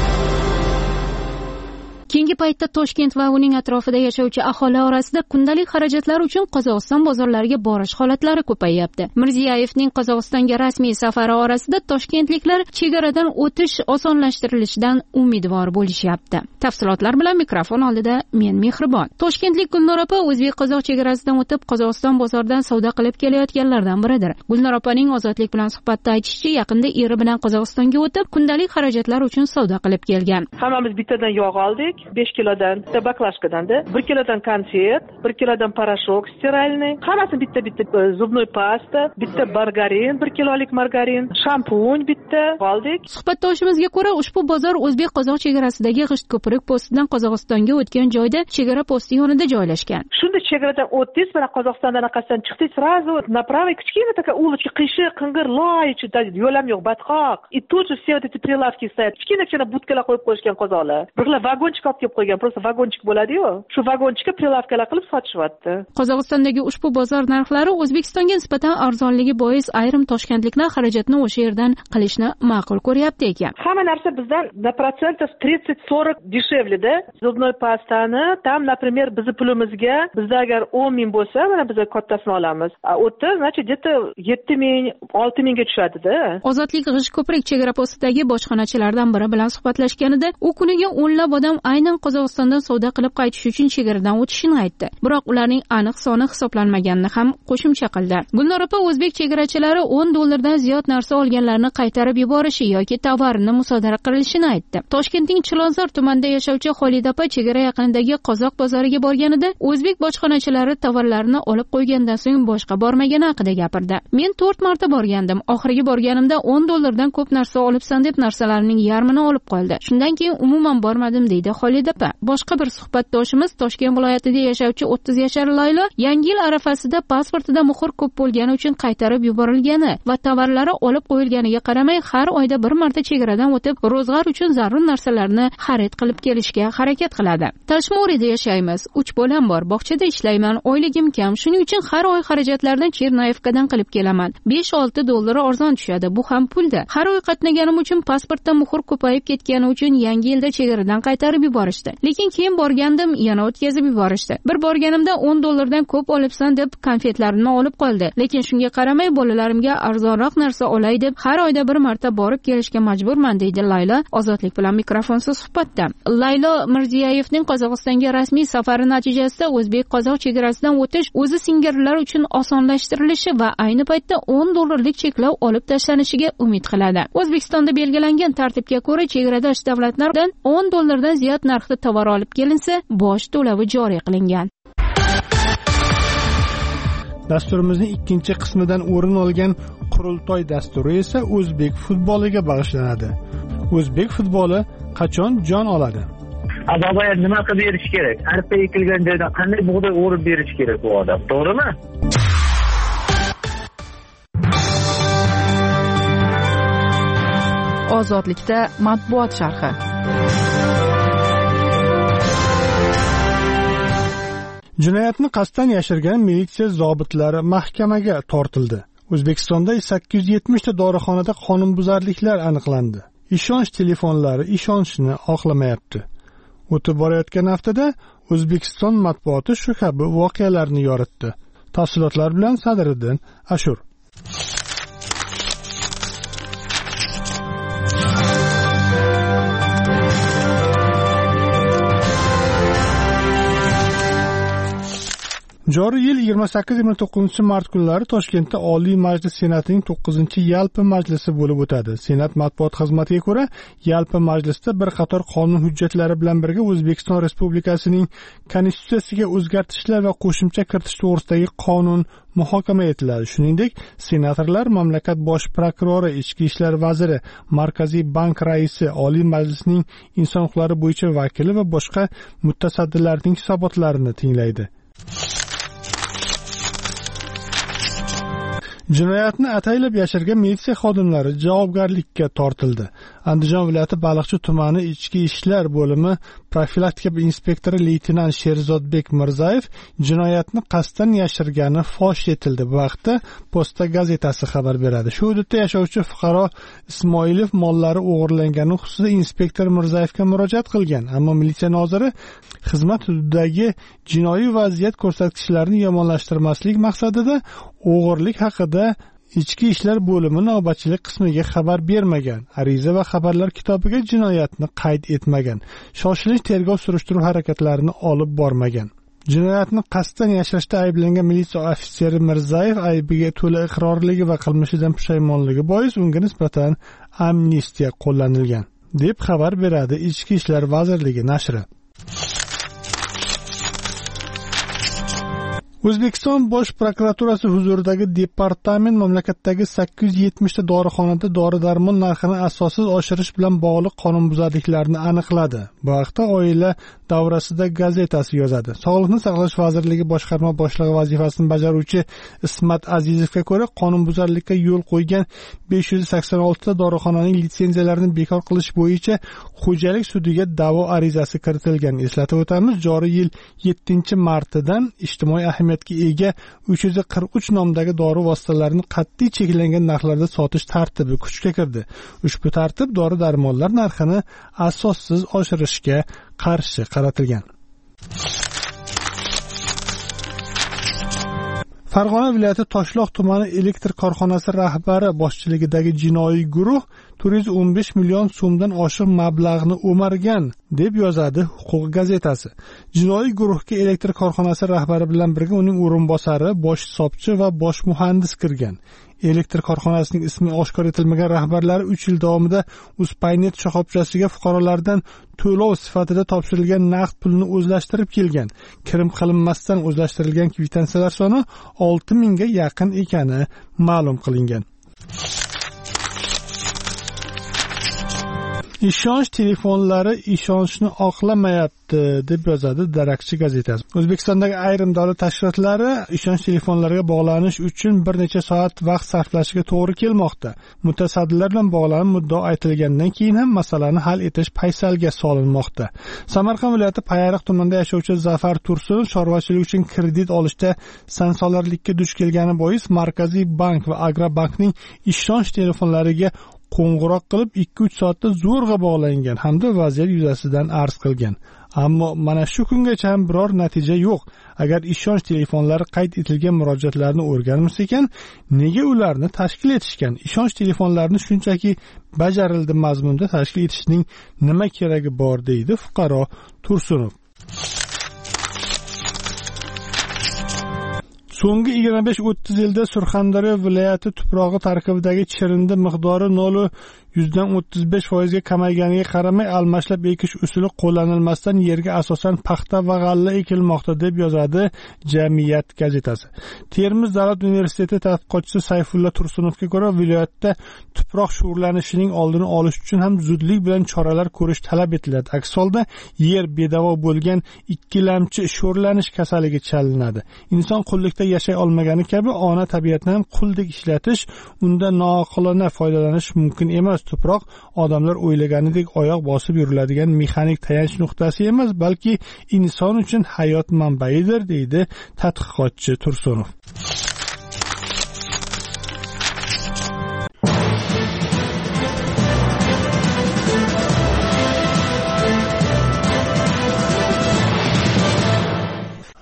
Keyingi paytda Toshkent va uning atrofida yashovchi aholi orasida kundalik xarajatlar uchun Qozog'iston bozorlariga borish holatlari ko'payyapti. Mirziyoyevning Qozog'istonga rasmiy safari orasida toshkentliklar chegaradan o'tish osonlashtirilishidan umidvor bo'lishyapti. Tafsilotlar bilan mikrofon oldida men Mehribon. Toshkentlik Gulnor opa o'zbek-qozoq chegarasidan o'tib Qozog'iston bozoridan savdo qilib kelayotganlardan biridir. Gulnor opaning Ozodlik bilan suhbatda aytishicha, yaqinda eri bilan Qozog'istonga o'tib kundalik xarajatlar uchun savdo qilib kelgan. Hammamiz bittadan yog' oldik. 5 kilodan, bitta baklashkadanda, 1 kilodan konfet, 1 kilodan parashok stiralniy, hammasi bitta zubnoy pasta, bitta margarin, 1 kilolik margarin, shampun bitta oldik. Suhbatdoshimizga ko'ra, ushbu bozor o'zbek-qozoq chegarasidagi G'ishtko'prik postidan Qozog'istonga o'tgan joyda chegara posti yonida joylashgan. Shunda chegaradan o'tdingiz, mana Qozog'istondan anaqasidan chiqdingiz, sразу направо kichkina taka улочка, qiyshiq, qing'ir, loy, yo'l ham yo'q, batqoq. И тут же все эти прилавки стоят. Kichkina budkalar qo'yib qo'yishgan qozoqlar. Birlar vagonchik olib kelib qo'ygan, просто vagonchik bo'ladi-yu. Shu vagonchikka prilavkalar qilib sotishyapti. Qozog'istondagi ushbu bozor narxlari O'zbekistonga nisbatan arzonligi bois ayrim toshkentliklar xarajatni o'sha yerdan qilishni ma'qul ko'ryapti ekan. Hamma narsa bizdan na процентов 30-40 deshevlida. Zubnoy pastani tam, например, bizni pulimizga, bizda agar 10 ming bo'lsa, mana biz kattasini olamiz. O'tda, значит, где-то 7 ming, 6 mingga tushadi-da. Ozodlik G'ishtko'prik chegara postidagi bojxonachilardan biri bilan suhbatlashganida, u kuniga o'nlab odam aynan Qozog'istondan savdo qilib qaytish uchun chegaradan o'tishini aytdi. Biroq ularning aniq soni hisoblanmaganini ham qo'shimcha qildi. Gulnor opa o'zbek chegarachilari $10 dan ziyod narsa olganlarni qaytarib yuborishi yoki tovarni musodara qilishini aytdi. Toshkentning Chilonzor tumanida yashovchi Xolida opa chegara yaqinidagi qozoq bozoriga borganida o'zbek bojxonachilari tovarlarini olib qo'ygandan so'ng boshqa bormagani haqida gapirdi. Men 4 marta borgandim. Oxirgi borganimda $10 dan ko'p narsa olibsan deb narsalarning yarmini olib qoldi. Shundan keyin umuman bormadim deydi Xolida opa. Boshqa bir suhbatdoshimiz Toshkent viloyatida yashovchi 30 yashar Laylo Yangi yil arafasida pasportida muhr ko'p bo'lgani uchun qaytarib yuborilgani va tovarlari olib qo'yilganiga qaramay har oyda bir marta chegaradan o'tib ro'zg'or uchun zarur narsalarni xarid qilib kelishga harakat qiladi. Tashmo'rida yashaymiz. 3 bolam bor. Bog'chada ishlayman. Oyligim kam. Shuning uchun har oy xarajatlarni Chernayevkadan qilib kelaman. $5-6 arzon tushadi. Bu ham pulda. Har oy qatnaganim uchun pasportda muhr ko'payib ketgani uchun yangi yilda chegaradan qaytarib yuborishdi. Lekin keyin borgandim, yana o'tkazib yuborishdi. Bir borganimda $10 dan ko'p olibsan deb konfetlarimni olib qoldi. Lekin shunga qaramay bolalarimga arzonroq narsa olay deb har oyda bir marta borib kelishga majburman deydi Laylo Ozodlik bilan mikrofonsiz suhbatda. Laylo Mirziyoyevning Qozog'istonga rasmiy safari natijasida o'zbek-qozoq chegarasidan o'tish o'zi singari uchun osonlashtirilishi va ayni paytda $10lik cheklov olib tashlanishiga umid qiladi. O'zbekistonda belgilangan tartibga ko'ra chegaradosh davlatlardan $10 dan ziyod narxda tovar olib kelinsa, boj to'lovi joriy qilingan. Dasturimizning ikkinchi qismidan o'rin olgan qurultoy dasturi esa o'zbek futboliga bag'ishlanadi. O'zbek futboli qachon jon oladi? Adobayat nima qilib berish kerak? Arpa ekilgan joyda qanday bug'doy o'rib berish kerak bu odam? To'g'rimi? Ozodlikda matbuot sharhi. Jinoyatni qasddan yashirgan militsiya zobitlari mahkamaga tortildi. O'zbekistonda 870 ta dorixonada qonunbuzarliklar aniqlandi. Ishonch telefonlari ishonchni oqlamayapti. O'tib borayotgan haftada O'zbekiston matbuoti shu kabi voqealarni yoritdi. Tafsilotlar bilan Sadriddin Ashur. Joriy yil 28-29 mart kunlari Toshkentda Oliy Majlis Senatining 9-yalpi majlisi bo'lib o'tadi. Senat matbuot xizmatiga ko'ra, yalpi majlisda bir qator qonun hujjatlari bilan birga O'zbekiston Respublikasining Konstitutsiyasiga o'zgartishlar va qo'shimcha kiritish to'g'risidagi qonun muhokama etiladi. Shuningdek, senatorlar mamlakat bosh prokurori, Ichki ishlar vaziri, Markaziy bank raisi, Oliy Majlisning inson huquqlari bo'yicha vakili va boshqa mutasaddilarning hisobotlarini tinglaydi. Jinoyatni ataylab yashirgan militsiya xodimlari javobgarlikka tortildi. Andijon viloyati Baliqchi tumani Ichki ishlar bo'limi profilaktika inspektori leytenant Sherzodbek Mirzayev jinoyatni qasddan yashirgani fosh etildi. Bu haqda Posta gazetasi xabar beradi. Shu hududda yashovchi fuqaro Ismoilov mollari o'g'irlangani xususida inspektor Mirzayevga murojaat qilgan, ammo militsiya noziri xizmat hududidagi jinoiy vaziyat ko'rsatkichlarini yomonlashtirmaslik maqsadida o'g'irlik haqida Ichki ishlar bo'limi navbatchilik qismiga xabar bermagan, ariza va xabarlar kitobiga jinoyatni qayd etmagan, shoshilinch tergov surishtiruv harakatlarini olib bormagan. Jinoyatni qasddan yashirishda ayblangan militsiya ofitseri Mirzayev aybiga to'la iqrorligi va qilmishidan pushaymonligi bois unga nisbatan amnistiya qo'llanilgan, deb xabar beradi Ichki ishlar vazirligi nashri. O'zbekiston Bosh prokuraturasi huzuridagi departament mamlakatdagi 870 ta dorixonada dori-darmon narxini asossiz oshirish bilan bog'liq qonunbuzarliklarni aniqladi. Bu haqda Oila davrasida gazetasi yozadi. Sog'liqni saqlash vazirligi boshqarma boshlig'i vazifasini bajaruvchi Ismat Azizovga ko'ra, qonunbuzarlikka yo'l qo'ygan 586 ta dorixonaning litsenziyalarini bekor qilish bo'yicha xo'jalik sudiga da'vo arizasi kiritilgan. Eslatib o'tamiz, joriy yil 7-martidan ijtimoiy ahamiyatga ega 343 nomdagi dori vositalarini qat'iy cheklangan narxlarda sotish tartibi kuchga kirdi. Ushbu tartib dori-darmonlar narxini asossiz oshirishga qarshi qaratilgan. Farg'ona viloyati Toshloq tumani elektr korxonasi rahbari boshchiligidagi jinoiy guruh 415 million so'mdan oshiq mablag'ni o'margan, deb yozadi Huquq gazetasi. Jinoiy guruhga elektr korxonasi rahbari bilan birga uning o'rinbosari, bosh hisobchi va bosh muhandis kirgan. Elektr korxonasining ismi oshkor etilmagan rahbarlari 3 yil davomida Uzpaynet shoxobchasiga fuqarolardan to'lov sifatida topshirilgan naqd pulni o'zlashtirib kelgan. Kirim qilinmasdan o'zlashtirilgan kvitansiyalar soni 6000 ga yaqin ekani ma'lum qilingan. Ishonch telefonlari ishonchni oqlamayapti, deb yozadi Darakchi gazetasi. O'zbekistondagi ayrim davlat tashkilotlari ishonch telefonlariga bog'lanish uchun bir necha soat vaqt sarflashiga to'g'ri kelmoqda. Mutasaddilar bilan bog'lanib muddao aytilgandan keyin ham masalani hal etish paysalga solinmoqda. Samarqand viloyati Payariq tumanida yashovchi Zafar Tursun chorvachilik uchun kredit olishda sansolarlikka duch kelgani bois Markaziy bank va Agrobankning ishonch telefonlariga qo'ng'iroq qilib 2-3 soatda zo'rg'a bog'langan hamda vaziyat yuzasidan arz qilgan. Ammo mana shu kungacha ham biror natija yo'q. Agar ishonch telefonlari qayd etilgan murojaatlarni o'rganmas ekan, nega ularni tashkil etishgan? Ishonch telefonlarini shunchaki bajarildi mazmunda tashkil etishning nima keragi bor, deydi fuqaro Tursunov. So'nggi 25-30 yilda Surxondaryo viloyati tuprog'i tarkibidagi chirindi miqdori 0,35% ga kamayganiga qaramay, almashlab ekish usuli qo'llanilmasdan yerga asosan paxta va g'alla ekilmoqda, deb yozadi Jamiyat gazetasi. Termiz davlat universiteti tadqiqotchisi Sayfulla Tursunovga ko'ra, viloyatda tuproq sho'rlanishining oldini olish uchun ham zudlik bilan choralar ko'rish talab etiladi. Aks holda yer bedavo bo'lgan ikkilamchi sho'rlanish kasaliga chalinadi. Inson qullikda yashay olmagani kabi ona tabiatni ham quldek ishlatish, undan noqilona foydalanish mumkin emas. Tuproq odamlar o'ylaganidek oyoq bosib yuriladigan mexanik tayanch nuqtasi emas, balki inson uchun hayot manbaidir, deydi tadqiqotchi Tursunov.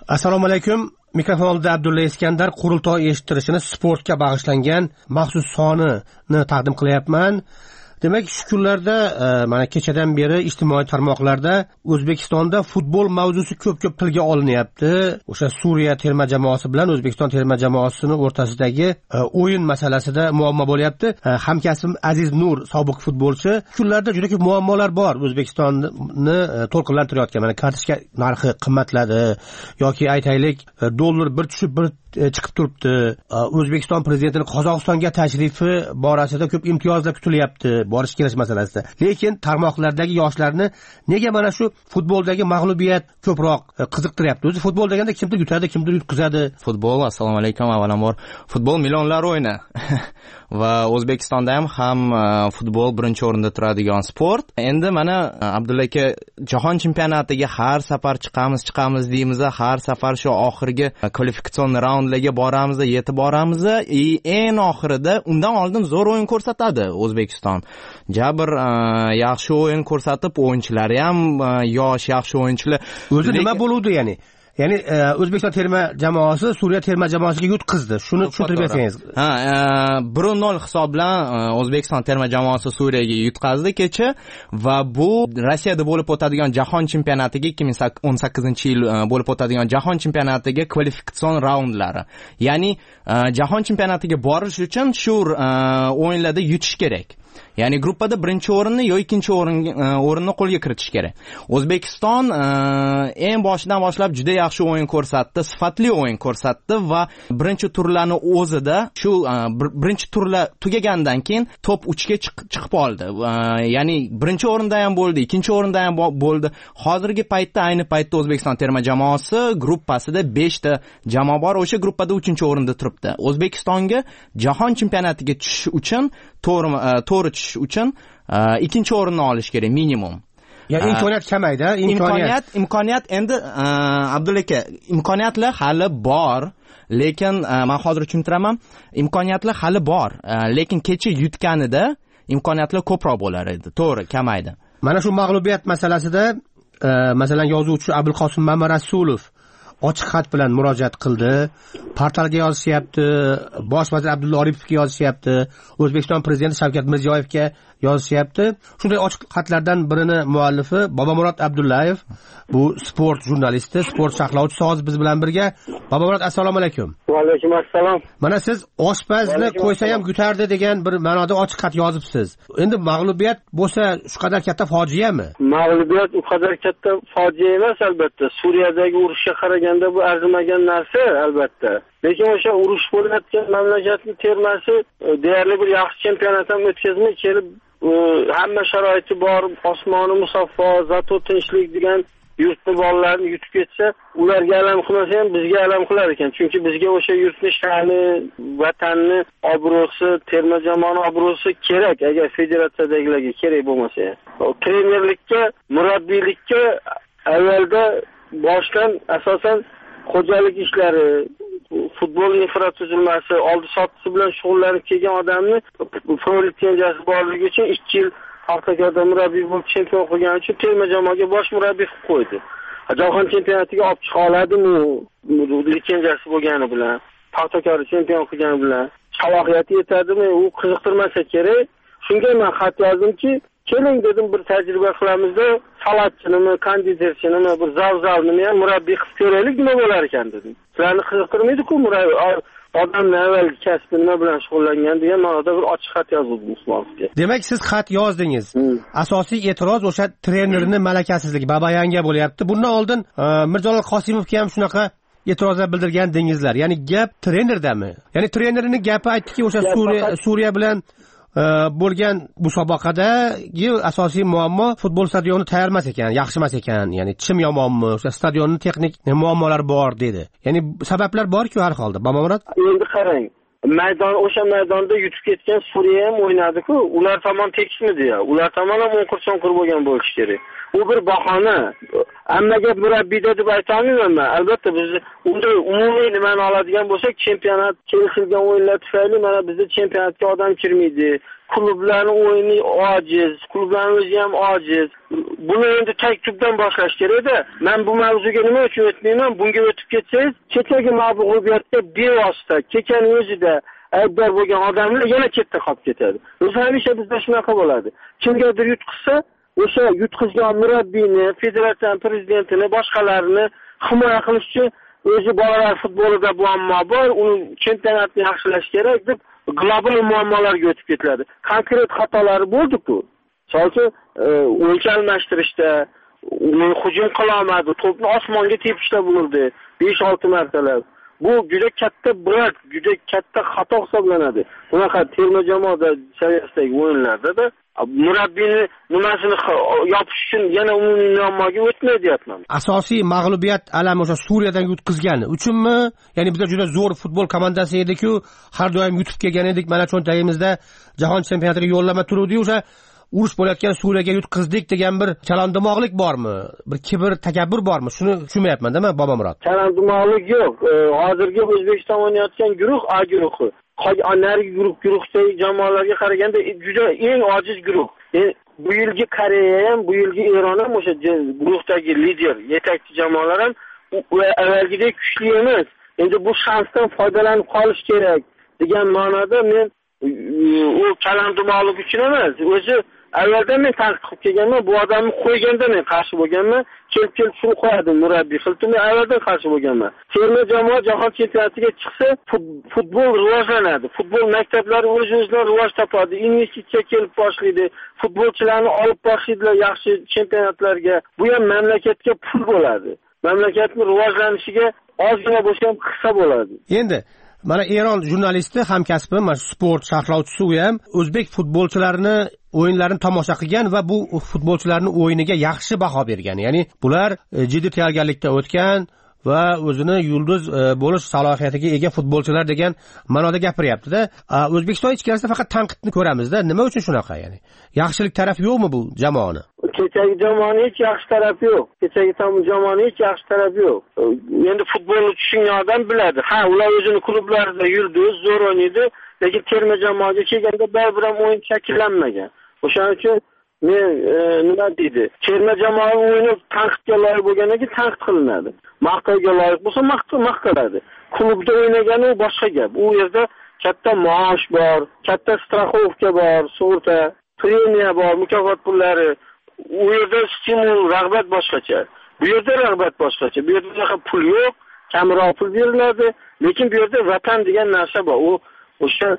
Assalomu alaykum. Mikrofon oldida Abdulla Iskandar qurultoy eshittirishini sportga bag'ishlangan maxsus sonini taqdim qilyapman. Demak, shu kunlarda mana kechadan beri ijtimoiy tarmoqlarda O'zbekistonda futbol mavzusi ko'p tilga olinyapti. O'sha Suriya terma jamoasi bilan O'zbekiston terma jamoasini o'rtasidagi o'yin masalasida muammo bo'lyapti. Hamkasbim Aziz Nur, sobiq futbolchi, kunlarda juda ko'p muammolar bor. O'zbekistonni to'lqinlantirayotgan. Mana kartochka narxi qimmatladi yoki aytaylik dollar bir tushib bir chiqib turibdi. O'zbekiston prezidentining Qozog'istonga tashrifi borasida ko'p imtiyozlar kutilyapti, borish kelish masalasida. Lekin tarmoqlardagi yoshlarni nega mana shu futboldagi mag'lubiyat ko'proq qiziqtiryapti? O'zi futbol deganda kimdir yutadi, kimdir yutqizadi. Futbol, assalomu alaykum, avvalambor. Futbol millionlar o'yini. Va O'zbekistonda ham futbol birinchi o'rinda turadigan sport. Endi mana Abdulla aka, jahon chempionatiga har safar chiqamiz deymiz, har safar shu oxirgi kvalifikatsion raundlarga boramiz, yetib boramiz. Eng oxirida undan oldin zo'r o'yin ko'rsatadi O'zbekiston. Jabr yaxshi o'yin ko'rsatib, o'yinchilari ham yosh, yaxshi o'yinchilar. O'zi nima bo'ludi ya'ni? Ya'ni O'zbekiston terma jamoasi Suriya terma jamoasiga yutqizdi. Shuni tushuntirib bersangiz. 1-0 hisob bilan O'zbekiston terma jamoasi Suriyaga yutqazdi kecha va bu Rossiyada bo'lib o'tadigan jahon chempionatiga 2018-yil bo'lib o'tadigan jahon chempionatiga kvalifikatsion raundlari. Ya'ni jahon chempionatiga borish uchun shu o'yinlarda yutish kerak. Ya'ni gruppada birinchi o'rinni yoki ikkinchi o'rinni qo'lga kiritish kerak. O'zbekiston eng boshidan boshlab juda yaxshi o'yin ko'rsatdi, sifatli o'yin ko'rsatdi va birinchi turlarni o'zida shu birinchi turlar tugagandan keyin top 3 ga chiqib oldi. Ya'ni birinchi o'rinda ham bo'ldi, ikkinchi o'rinda ham bo'ldi. Hozirgi paytda ayni paytda O'zbekiston terma jamoasi gruppasida 5 ta jamoa bor, o'sha gruppada 3-o'rinda turibdi. O'zbekistonga jahon chempionatiga tushish uchun to'g'ri tushish uchun ikkinchi o'rinni olish kerak minimum. Ya imkoniyat kamaydi, imkoniyat endi Abdulla aka, imkoniyatlar hali bor, lekin men hozir tushuntiraman, imkoniyatlar hali bor, lekin kecha yutganida imkoniyatlar ko'proq bo'lar edi, to'g'ri, kamaydi. Mana shu mag'lubiyat masalasida masalan yozuvchi Abulqosim Mamarasulov ochiq xat bilan murojaat qildi. Portalga yozishyapti, bosh vazir Abdulla Oripovga yozishyapti, O'zbekiston prezidenti Shavkat Mirziyoyevga yozishyapti. Shunday ochiq xatlardan birini muallifi Bobomurod Abdullayev, bu sport jurnalisti, sport sharhlovchisi hozir biz bilan birga. Bobomurod, assalomu alaykum. Va alaykum assalom. Mana siz oshpazni qo'ysa ham yutardi degan bir ma'noda ochiq xat yozibsiz. Endi mag'lubiyat bo'lsa shu qadar katta fojiami? Mag'lubiyat u qadar katta fojia emas albatta. Suriyadagi urushga qaraganda bu arzimagan narsa albatta. Lekin o'sha urush bo'layotgan mamlakatning termasi deyarli bir yaxshi chempionat ham o'tkazmay kelib, hamma sharoiti bor, osmoni musaffo, zato tinchlik degan yurtni bolalarni yutib ketsa, ularga alam qilmasa ham bizga alam qilar ekan. Chunki bizga o'sha yurtni sha'ni, vatanni obro'si, terma jamoani obro'si kerak, agar federatsiyadagilarga kerak bo'lmasa ham. Trenerlikka, murabbiylikka avvalda boshdan asosan xo'jalik ishlari, futbol infratuzilmasi, oldi sotisi bilan shug'ullanib kelgan odamni pro litsenziyasi borligi uchun 2 yil Paxtakorda murabbiy bo'lib chempion qilgani uchun terma jamoaga bosh murabbiy qilib qo'ydi. Jahon chempionatiga olib chiqa oladimi litsenziyasi bo'lgani bilan, Paxtakorda chempion qilgani bilan salohiyati yetadimi, u qiziqtirmasa kerak. Shunga men xat yozdimki, keling dedim, bir tajriba qilamizda, salatchinimi, konditerchinimi, bir zavzalni ham murabbiy qilib ko'raylik, nima bo'lar ekan dedim. Sizlarni qiziqtirmaydi-ku murabbiy odamni avvalgi kasbi nima bilan shug'ullangan degan ma'noda bir ochiq xat yozdim Usmonovga. Demak, siz xat yozdingiz. Asosiy e'tiroz o'sha trenerning malakasizligi, babayanga bo'lyapti. Bundan oldin Mirjalol Qosimovga ham shunaqa e'tirozlar bildirgan dengizlar. Ya'ni gap trenerdami? Ya'ni trenerning gapi aytdiki, o'sha Suriya bilan bo'lgan musobaqadagi asosiy muammo futbol stadioni tayyormas ekan, yaxshi emas ekan, ya'ni chim yomonmi, o'sha stadionning texnik muammolari bor dedi. Ya'ni sabablar bor-ku har holda. Bobomurod, endi qarang, o'sha maydonda yutib ketgan Suriya ham o'ynadi-ku, ular tomon tekismidi ya, ular tomon ham o'nqir-so'nqir bo'lgan bo'lishi kerak. U bir bahona. Hammaga murabbiyda deb aytolmayman men. Albatta biz unda umumiy nimani oladigan bo'lsak, chempionat kelishilgan o'yinlar tufayli mana bizda chempionatga odam kirmaydi. Klublarning o'yini ojiz, klublarning o'zi ham ojiz. buni endi tubdan boshlash kerakda. Men bu mavzuga nima uchun o'tmayman? Bunga o'tib ketsangiz, kechagi mag'lubiyatda bevosita, kechani o'zida aybdor bo'lgan odamlar yana chetda qolib ketadi. O'zi hamisha bizda shunaqa bo'ladi. Kimgadir yutqizsa, o'sha yutqizgan murabbiyni, federatsiya prezidentini, boshqalarini himoya qilish uchun o'zi bolalar futbolida muammo bor, uni chempionatni yaxshilash kerak deb global muammolarga o'tib ketiladi. Konkret xatolari bo'ldi-ku. Chunki o'lcha almashtirishda hujum qila olmadi, to'pni osmonga tepishda bo'ldi 5-6 martalab. Bu juda katta biroq juda katta xato hisoblanadi. Bunaqa terma jamoada saviyasidagi o'yinlarda murabbiyni nimasini yopish uchun yana umumiy muammoga o'tmaydi deyapman. Asosiy mag'lubiyat alami o'sha Suriyadan yutqizgani uchunmi? Ya'ni biz juda zo'r futbol komandasi edi-ku, har doim yutib kelgan edik. Mana cho'ntagimizda jahon chempionatiga yo'llama turuvdi, o'sha urush bo'layotgan Suriyaga yutqizdik degan bir chalandimoqlik bormi? Bir kibr, takabbur bormi? Shuni tushunmayapman-da men, Bobomurod. Chalandimoqlik yo'q. Hozirgi O'zbekiston o'ynayotgan guruh A guruhi. Narigi guruhdagi jamoalarga qaraganda juda eng ojiz guruh. Bu yilgi Koreya ham, bu yilgi Eron ham o'sha guruhdagi lider, yetakchi jamoalar ham avvalgidek kuchli emas. Endi bu shansdan foydalanib qolish kerak degan ma'noda men u chalandimoqlik uchun emas, o'zi avvaldan men tanqid qilib kelganman, bu odamni qo'yganda men qarshi bo'lganman, kelib shuni qo'yadi murabbiy qilib, men avvaldan qarshi bo'lganman. Terma jamoa jahon chempionatiga chiqsa, futbol rivojlanadi. Futbol maktablari o'z-o'zidan rivoj topadi, investitsiya kelib boshlaydi, futbolchilarni olib boshlaydilar yaxshi chempionatlarga. Bu ham mamlakatga pul bo'ladi. Mamlakatning rivojlanishiga ozgina bo'lsa ham hissa bo'ladi. Endi mana Eron jurnalisti hamkasbim, mana sport sharhlovchisi u ham o'zbek futbolchilarini o'yinlarini tomosha qilgan va bu futbolchilarning o'yiniga yaxshi baho bergan. Ya'ni bular jiddiy tayyorgarlikdan o'tgan va o'zini yulduz bo'lish salohiyatiga ega futbolchilar degan ma'noda gapiryapti-da. O'zbekiston ichkarisida faqat tanqidni ko'ramizda. Nima uchun shunaqa, ya'ni? Yaxshilik tarafi yo'qmi bu jamoani? Kechagi jamoaning hech yaxshi tarafi yo'q. Kechagi jamoaning hech yaxshi tarafi yo'q. Endi futbolni tushungan odam biladi. Ha, ular o'zini klublarida yurdi, zo'r o'ynaydi, lekin terma jamoaga kelganda baribir ham o'yin shakllanmagan. O'shaning uchun men nima deydi? Terma jamoa o'yini tanqidga loyiq bo'lgandan keyin tanqid qilinadi. Maqtovga loyiq bo'lsa maqtaladi. Klubda o'ynagani u boshqa gap. U yerda katta maosh bor, katta straxovka bor, sug'urta, premiya bor, mukofot pullari. U yerda stimul, rag'bat boshqacha. Bu yerda rag'bat boshqacha. Bu yerda pul yo'q, kamroq pul beriladi, lekin bu yerda vatan degan narsa bor. U o'sha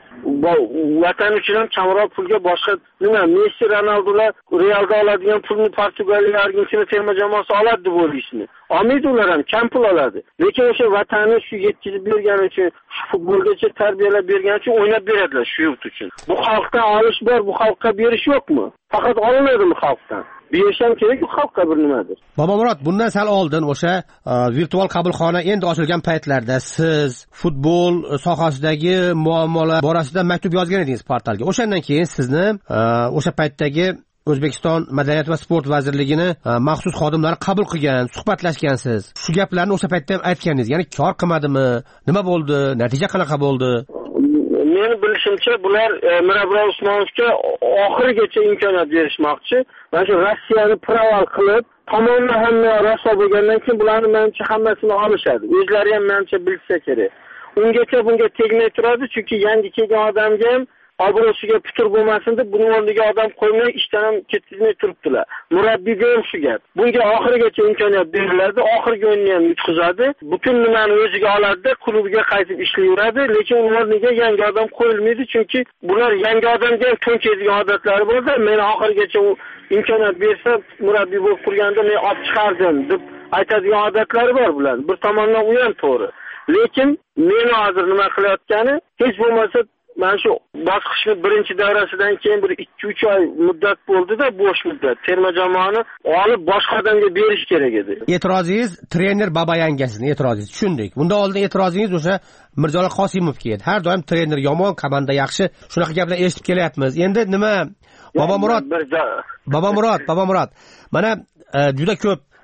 vatan uchun ham kamroq pulga boshqa nima Messi, Ronaldolar Realda oladigan pulni Portugaliya, Argentina terma jamoasi oladi deb o'ylaysizmi? Olmaydi, ular ham kam pul oladi. Lekin o'sha vatanni shu yetkazib bergani uchun, shu futbolgacha tarbiyalab bergani uchun o'ynab beradilar shu yurt uchun. Bu xalqdan olish bor, bu xalqqa berish yo'qmi? Faqat olinadimi xalqdan? Berisham kerak bu xalqqa bir nimadir. Bobomurod, bundan sal oldin o'sha virtual qabulxona endi ochilgan paytlarda siz futbol sohasidagi muammolar borasida maktub yozgan edingiz portalga. O'shandan keyin sizni o'sha paytdagi O'zbekiston Madaniyat va sport vazirligini maxsus xodimlari qabul qilgan, suhbatlashgansiz. Shu gaplarni o'sha paytda ham aytganingiz. Ya'ni kor qilmadimi? Nima bo'ldi? Natija qanaqa bo'ldi? Meni bilishimcha bular Mirabror Usmonovga oxirigacha imkoniyat berishmoqchi. Mana shu Rossiyani proval qilib, tomonni hamma raso bo'lgandan keyin bularni menimcha hammasini olishadi. O'zlari ham menimcha bilsa kerak. Ungacha bunga tegmay turadi, chunki yangi kelgan odamga ham obro'siga putur bo'lmasin deb buni o'rniga odam qo'ymay ishdan ham ketkizmay turibdilar. Murabbiyga ham shu gap. Bunga oxirigacha imkoniyat beriladi, oxirgi o'yinni ham yutqizadi, butun nimani o'ziga oladi-da, klubiga qaytib ishlayveradi, lekin uning o'rniga yangi odam qo'yilmaydi, chunki bular yangi odamga ham to'nkaydigan odatlari bo'ladi. Men oxirigacha imkoniyat bersa, murabbiy bo'lib turganda men olib chiqardim deb aytadigan odatlari bor bular. Bir tomondan u ham to'g'ri. Lekin meni hozir nima qilayotgani, hech bo'lmasa mana shu bosqichni birinchi davrasidan keyin bir 2-3 oy muddat bo'ldi-da, bo'sh muddat. Terma jamoani olib boshqa odamga berish kerak edi. E'tirozingiz trener Babayanga sizning e'tirozingiz. Tushundik. Bundan oldin e'tirozingiz o'sha Mirjalol Qosimovga edi. Har doim trener yomon, komanda yaxshi, shunaqa gaplar eshitib kelyapmiz. Endi nima? Bobomurod. Mana juda ko'p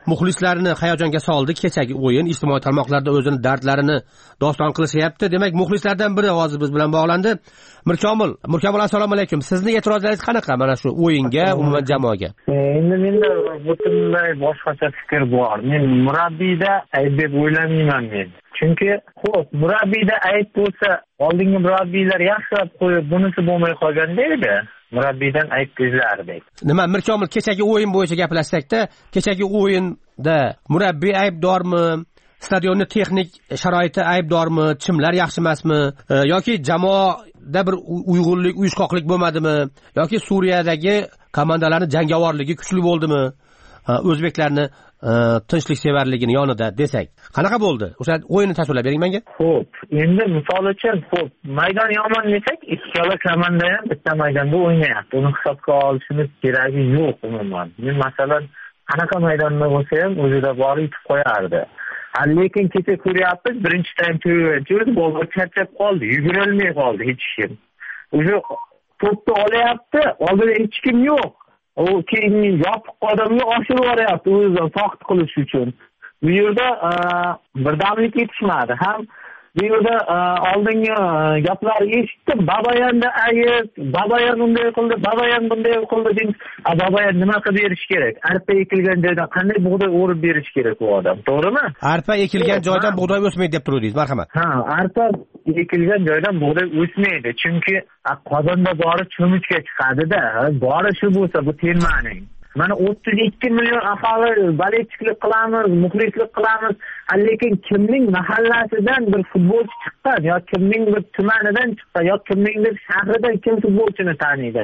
muxlislarni hayajonga soldi kechagi o'yin. Ijtimoiy tarmoqlarda o'zini dardlarini doston qilishyapti. Demak, muxlislardan biri hozir biz bilan bog'landi. Mirkomil, assalomu alaykum. Sizni e'tirozlaringiz qanaqa mana shu o'yinga, umuman jamoaga? Endi menda butunlay boshqacha fikr bor. Men murabbiyda ayb deb o'ylamayman men. Chunki, xo'p, murabbiyda ayb bo'lsa, oldingi murabbiylar yaxshilab qo'yib, bunisi bo'lmay qolganda edi. Murabbiydan ayb izlardik. Nima, Mirkomil, kechagi o'yin bo'yicha gaplashsakda, kechagi o'yinda murabbiy aybdormi? Stadionning texnik sharoiti aybdormi? Chimlar yaxshi emasmi? Yoki jamoada bir uyg'unlik, uyushqoqlik bo'lmadimi? Yoki Suriyadagi komandalarning jangovorligi kuchli bo'ldimi? O'zbeklarni tinchliksevarligini yonida desak, qanaqa bo'ldi? O'sha o'yinni tasvirlab bering menga. Xo'p, endi misol uchun, maydon yomon desak, ikkala komanda ham bitta maydonda o'ynayapti. Uni hisobga olishimiz keragi yo'q umuman. Men masalan, qanaqa maydonda bo'lsa ham o'zida bor yutib qo'yardi. Lekin kecha ko'ryapmiz, birinchi taym to'yib, bollar charchab qoldi, yugurolmay qoldi hech kim. O'sha to'pni olyapti, oldida hech kim yo'q. U keyin yopiq odamni oshirib yuboryapti o'zidan soqit qilish uchun. Bu yerda birdamlik yetishmadi. Ham bu yerda oldingi gaplarni eshitdim. Babayanda ayib, Babayan unday qildi, Babayan bunday qildi deb, Babayan nima qilib berish kerak? Arpa ekilgan joydan qanday bug'doy o'rib berish kerak u odam? To'g'rimi? Arpa ekilgan joydan bug'doy o'smaydi deb turuvdingiz, marhamat. Arpa ekilgan joydan bug'doy o'smaydi. Chunki qozonda bori cho'michga chiqadi-da. Bori shu bo'lsa, bu termaning. Mana 32 million aholi baletchiklik qilamiz, muxlislik qilamiz. Lekin kimning mahallasidan bir futbolchi chiqqan, yo kimning bir tumanidan chiqqan, yo kimning bir shahridan kim futbolchini taniydi?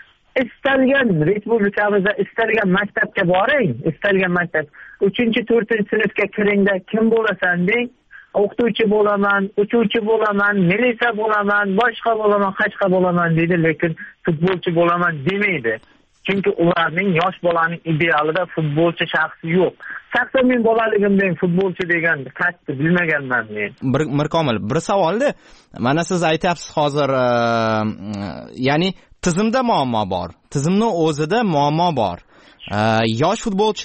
Istalgan respublikamizda istalgan maktabga boring, istalgan maktab 3-4-sinfga kiringda kim bo'lasan deng, o'qituvchi bo'laman, uchuvchi bo'laman, militsiya bo'laman, boshqa bo'laman, hachqa bo'laman deydi, lekin futbolchi bo'laman demaydi. Chunki ularning yosh bolaning idealida futbolchi shaxsi yo'q. Shaxsan men bolaligimdan futbolchi degan kasbni bilmaganman men. Mirkomil, bir savolda, mana siz aytyapsiz hozir, ya'ni tizimda muammo bor. Tizimning o'zida muammo bor. Yosh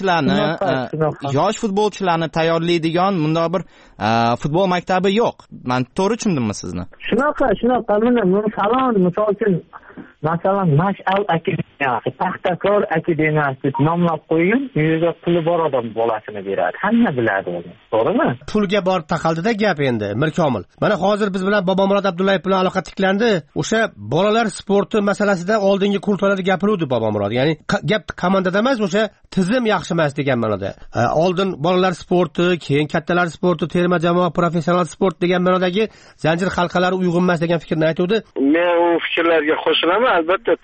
futbolchilarni tayyorlaydigan bunday bir futbol maktabi yo'q. Men to'g'ri tushundimmi sizni? Shunaqa, mana falon misol uchun masalan Mash'al akademiyasi, Paxtakor akademiyasi deb nomlab qo'ygan, yerga puli bor odam bolasini beradi. Hamma biladi uni. To'g'rimi? Pulga borib taqaldida gap endi, Mirkomil. Mana hozir biz bilan Bobomurod Abdullayev bilan aloqa tiklandi. O'sha bolalar sporti masalasida oldingi kurtolarda gapiruvdi Bobomurod. Ya'ni gap komandada emas, o'sha tizim yaxshi emas degan ma'noda. Oldin bolalar sporti, keyin kattalar sporti, terma jamoa, professional sport degan ma'nodagi zanjir halqalari uyg'un emas degan fikrni aytuvdi. Men u fikrlarga qo'shilaman. Albatta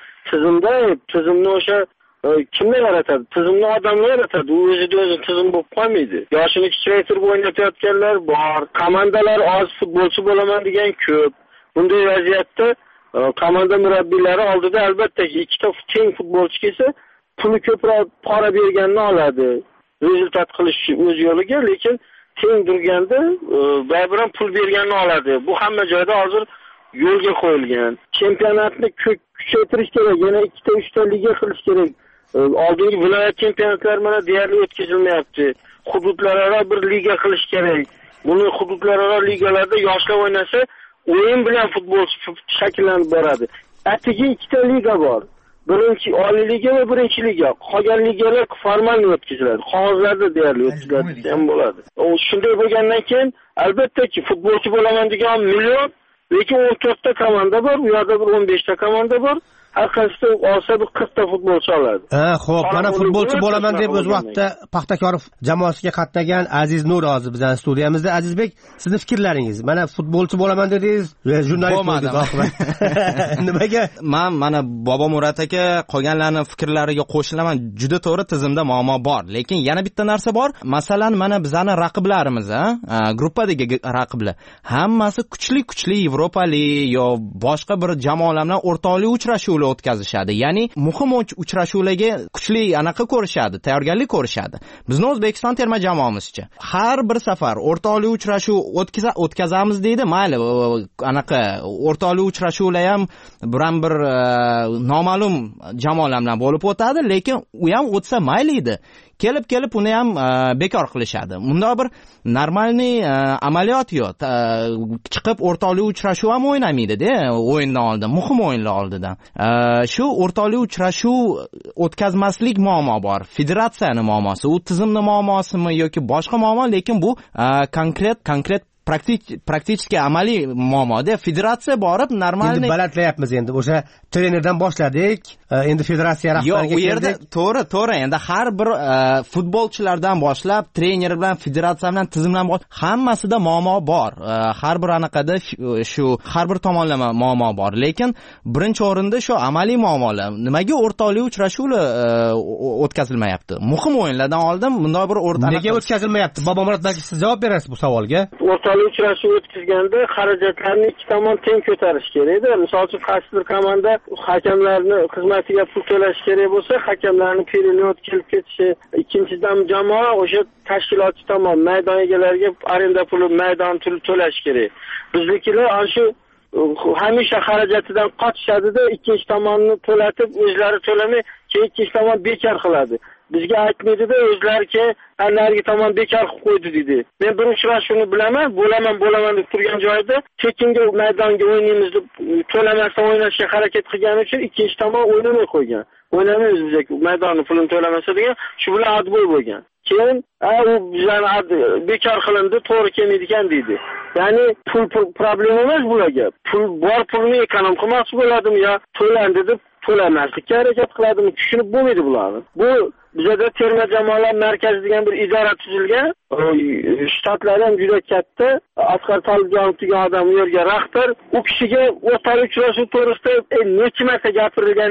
tizimni o'sha kimlar yaratadi? Tizimni odamlar yaratadi. U o'zi tizim bo'lib qolmaydi. Yoshini kichaytirib o'ynatayotganlar bor, komandalar oz, futbolchi bo'laman degan ko'p. Bunday vaziyatda komanda murabbiylari oldida albatta ikkita teng futbolchi kelsa, puli ko'proq pora berganini oladi. Rezultat qilish o'z yo'liga, lekin teng turganda baribir ham pul berganini oladi. Bu hamma joyda hozir yo'lga qo'yilgan. Chempionatni kuchaytirish kerak, yana 2-3 liga qilish kerak. Oldingi viloyat chempionatlari mana deyarli o'tkazilmayapti. Hududlararo bir liga qilish kerak. Buni hududlararo ligalarda yoshlar o'ynasa, o'yin bilan futbolchi shakllanib boradi. Atigi 2 liga bor. Birinchi oliy liga va birinchi liga. Qolgan ligalar formal o'tkaziladi. Qog'ozlarda deyarli o'tkaziladi ham bo'ladi. Shunday bo'lgandan keyin albatta-ki futbolchi bo'laman degan million, lekin 14 ta komanda bor, bu yerda bir 15 ta komanda bor. Har qaysi olsa bir 40 ta futbolchi oladi. Xo'p, mana futbolchi bo'laman deb o'z vaqtida Paxtakorov jamoasiga qatnagan Aziz Nur hozir bizning studiyamizda. Azizbek, sizning fikrlaringiz? Mana futbolchi bo'laman dedingiz, jurnalist bo'ldingiz oqibat. Nimaga? Mana Bobomurod aka qolganlarning fikrlariga qo'shilaman. Juda to'g'ri, tizimda muammo bor, lekin yana bitta narsa bor. Masalan, mana bizning raqiblarimiz, gruppadagi raqiblar hammasi kuchli Yevropalik yo boshqa bir jamoalar bilan o'rtoqlik uchrashuvlar o'tkazishadi. Ya'ni muhim uchrashuvlarga kuchli anaqa ko'rishadi, tayyorgarlik ko'rishadi. Bizni O'zbekiston terma jamoamizcha har bir safar o'rtoqlik uchrashuv o'tkazamiz deydi. Mayli, anaqa o'rtoqlik uchrashuvlar ham bir noma'lum jamoalar bilan bo'lib o'tadi, lekin u ham o'tsa mayli edi. Kelib uni ham bekor qilishadi. Bunda bir normalniy amaliyot yo'q. Chiqib o'rtoqlik uchrashuv ham o'ynamaydi-da, o'yindan oldin, muhim o'yinlar oldidan. Shu o'rtoqlik uchrashuv o'tkazmaslik muammo bor. Federatsiyaning muammosi, u tizimning muammosimi yoki boshqa muammo, lekin bu konkret praktik amaliy muammoda. Federatsiya borib normalniy endi balandlayapmiz, endi o'sha trenerdan boshladik, endi federatsiya rahbariga keldik. Yo'q, u yerda to'g'ri, endi har bir futbolchilardan boshlab trener bilan, federatsiya bilan, tizim bilan hammasida muammo bor. Har bir anaqada shu har bir tomonlama muammo bor, lekin birinchi o'rinda shu amaliy muammolar. Nimaga o'rtoqlik uchrashuvlar o'tkazilmayapti? Muhim o'yinlardan oldin bunday bir nega o'tkazilmayapti? Bobomurod, balki siz javob berasiz bu savolga. Uchrashuv o'tkazganda xarajatlarni ikki tomon teng ko'tarish kerak-da. Misol uchun qaysi bir komanda hakamlarni xizmatiga pul to'lash kerak bo'lsa, hakamlarning period kelib ketishi, ikkinchidan jamoa o'sha tashkilotchi tomon maydon egalariga arenda puli, maydon puli to'lash kerak. Biznikilar ana shu hamisha xarajatidan qochishadi-da, ikkinchi tomonni to'latib, o'zlari to'lamay, keyin ikkinchi tomon bekor qiladi. Bizga aytmaydi-da, o'zlariga anargi tomon bekor qilib qo'ydi dedi. Men bir uchrashuvni bilaman, bo'laman deb turgan joyda tekinga maydonga o'ynaymiz deb to'lamasdan o'ynashga harakat qilgani uchun ikkinchi tomon o'ynamay qo'ygan. O'ynamaymiz biz maydonni pulini to'lamasa degan, shu bilan adbo'y bo'lgan. Keyin u bizlarni bekor qilindi, to'g'ri kelmaydi ekan deydi. Ya'ni pul problema emas bularga. Pul bor, pulni ekonom qilmoqchi bo'ladimi yo to'landi deb to'lamaslikka harakat qiladimi, tushunib bo'lmaydi bularni. Bu bizda terma jamoalar markazi degan bir idora tuzilgan. Shtatlari ham juda katta. Asqar Tolibjonov degan odam u yerga rahbar. U kishiga o'rtoqlik uchrashuv to'g'risida necha marta gapirilgan.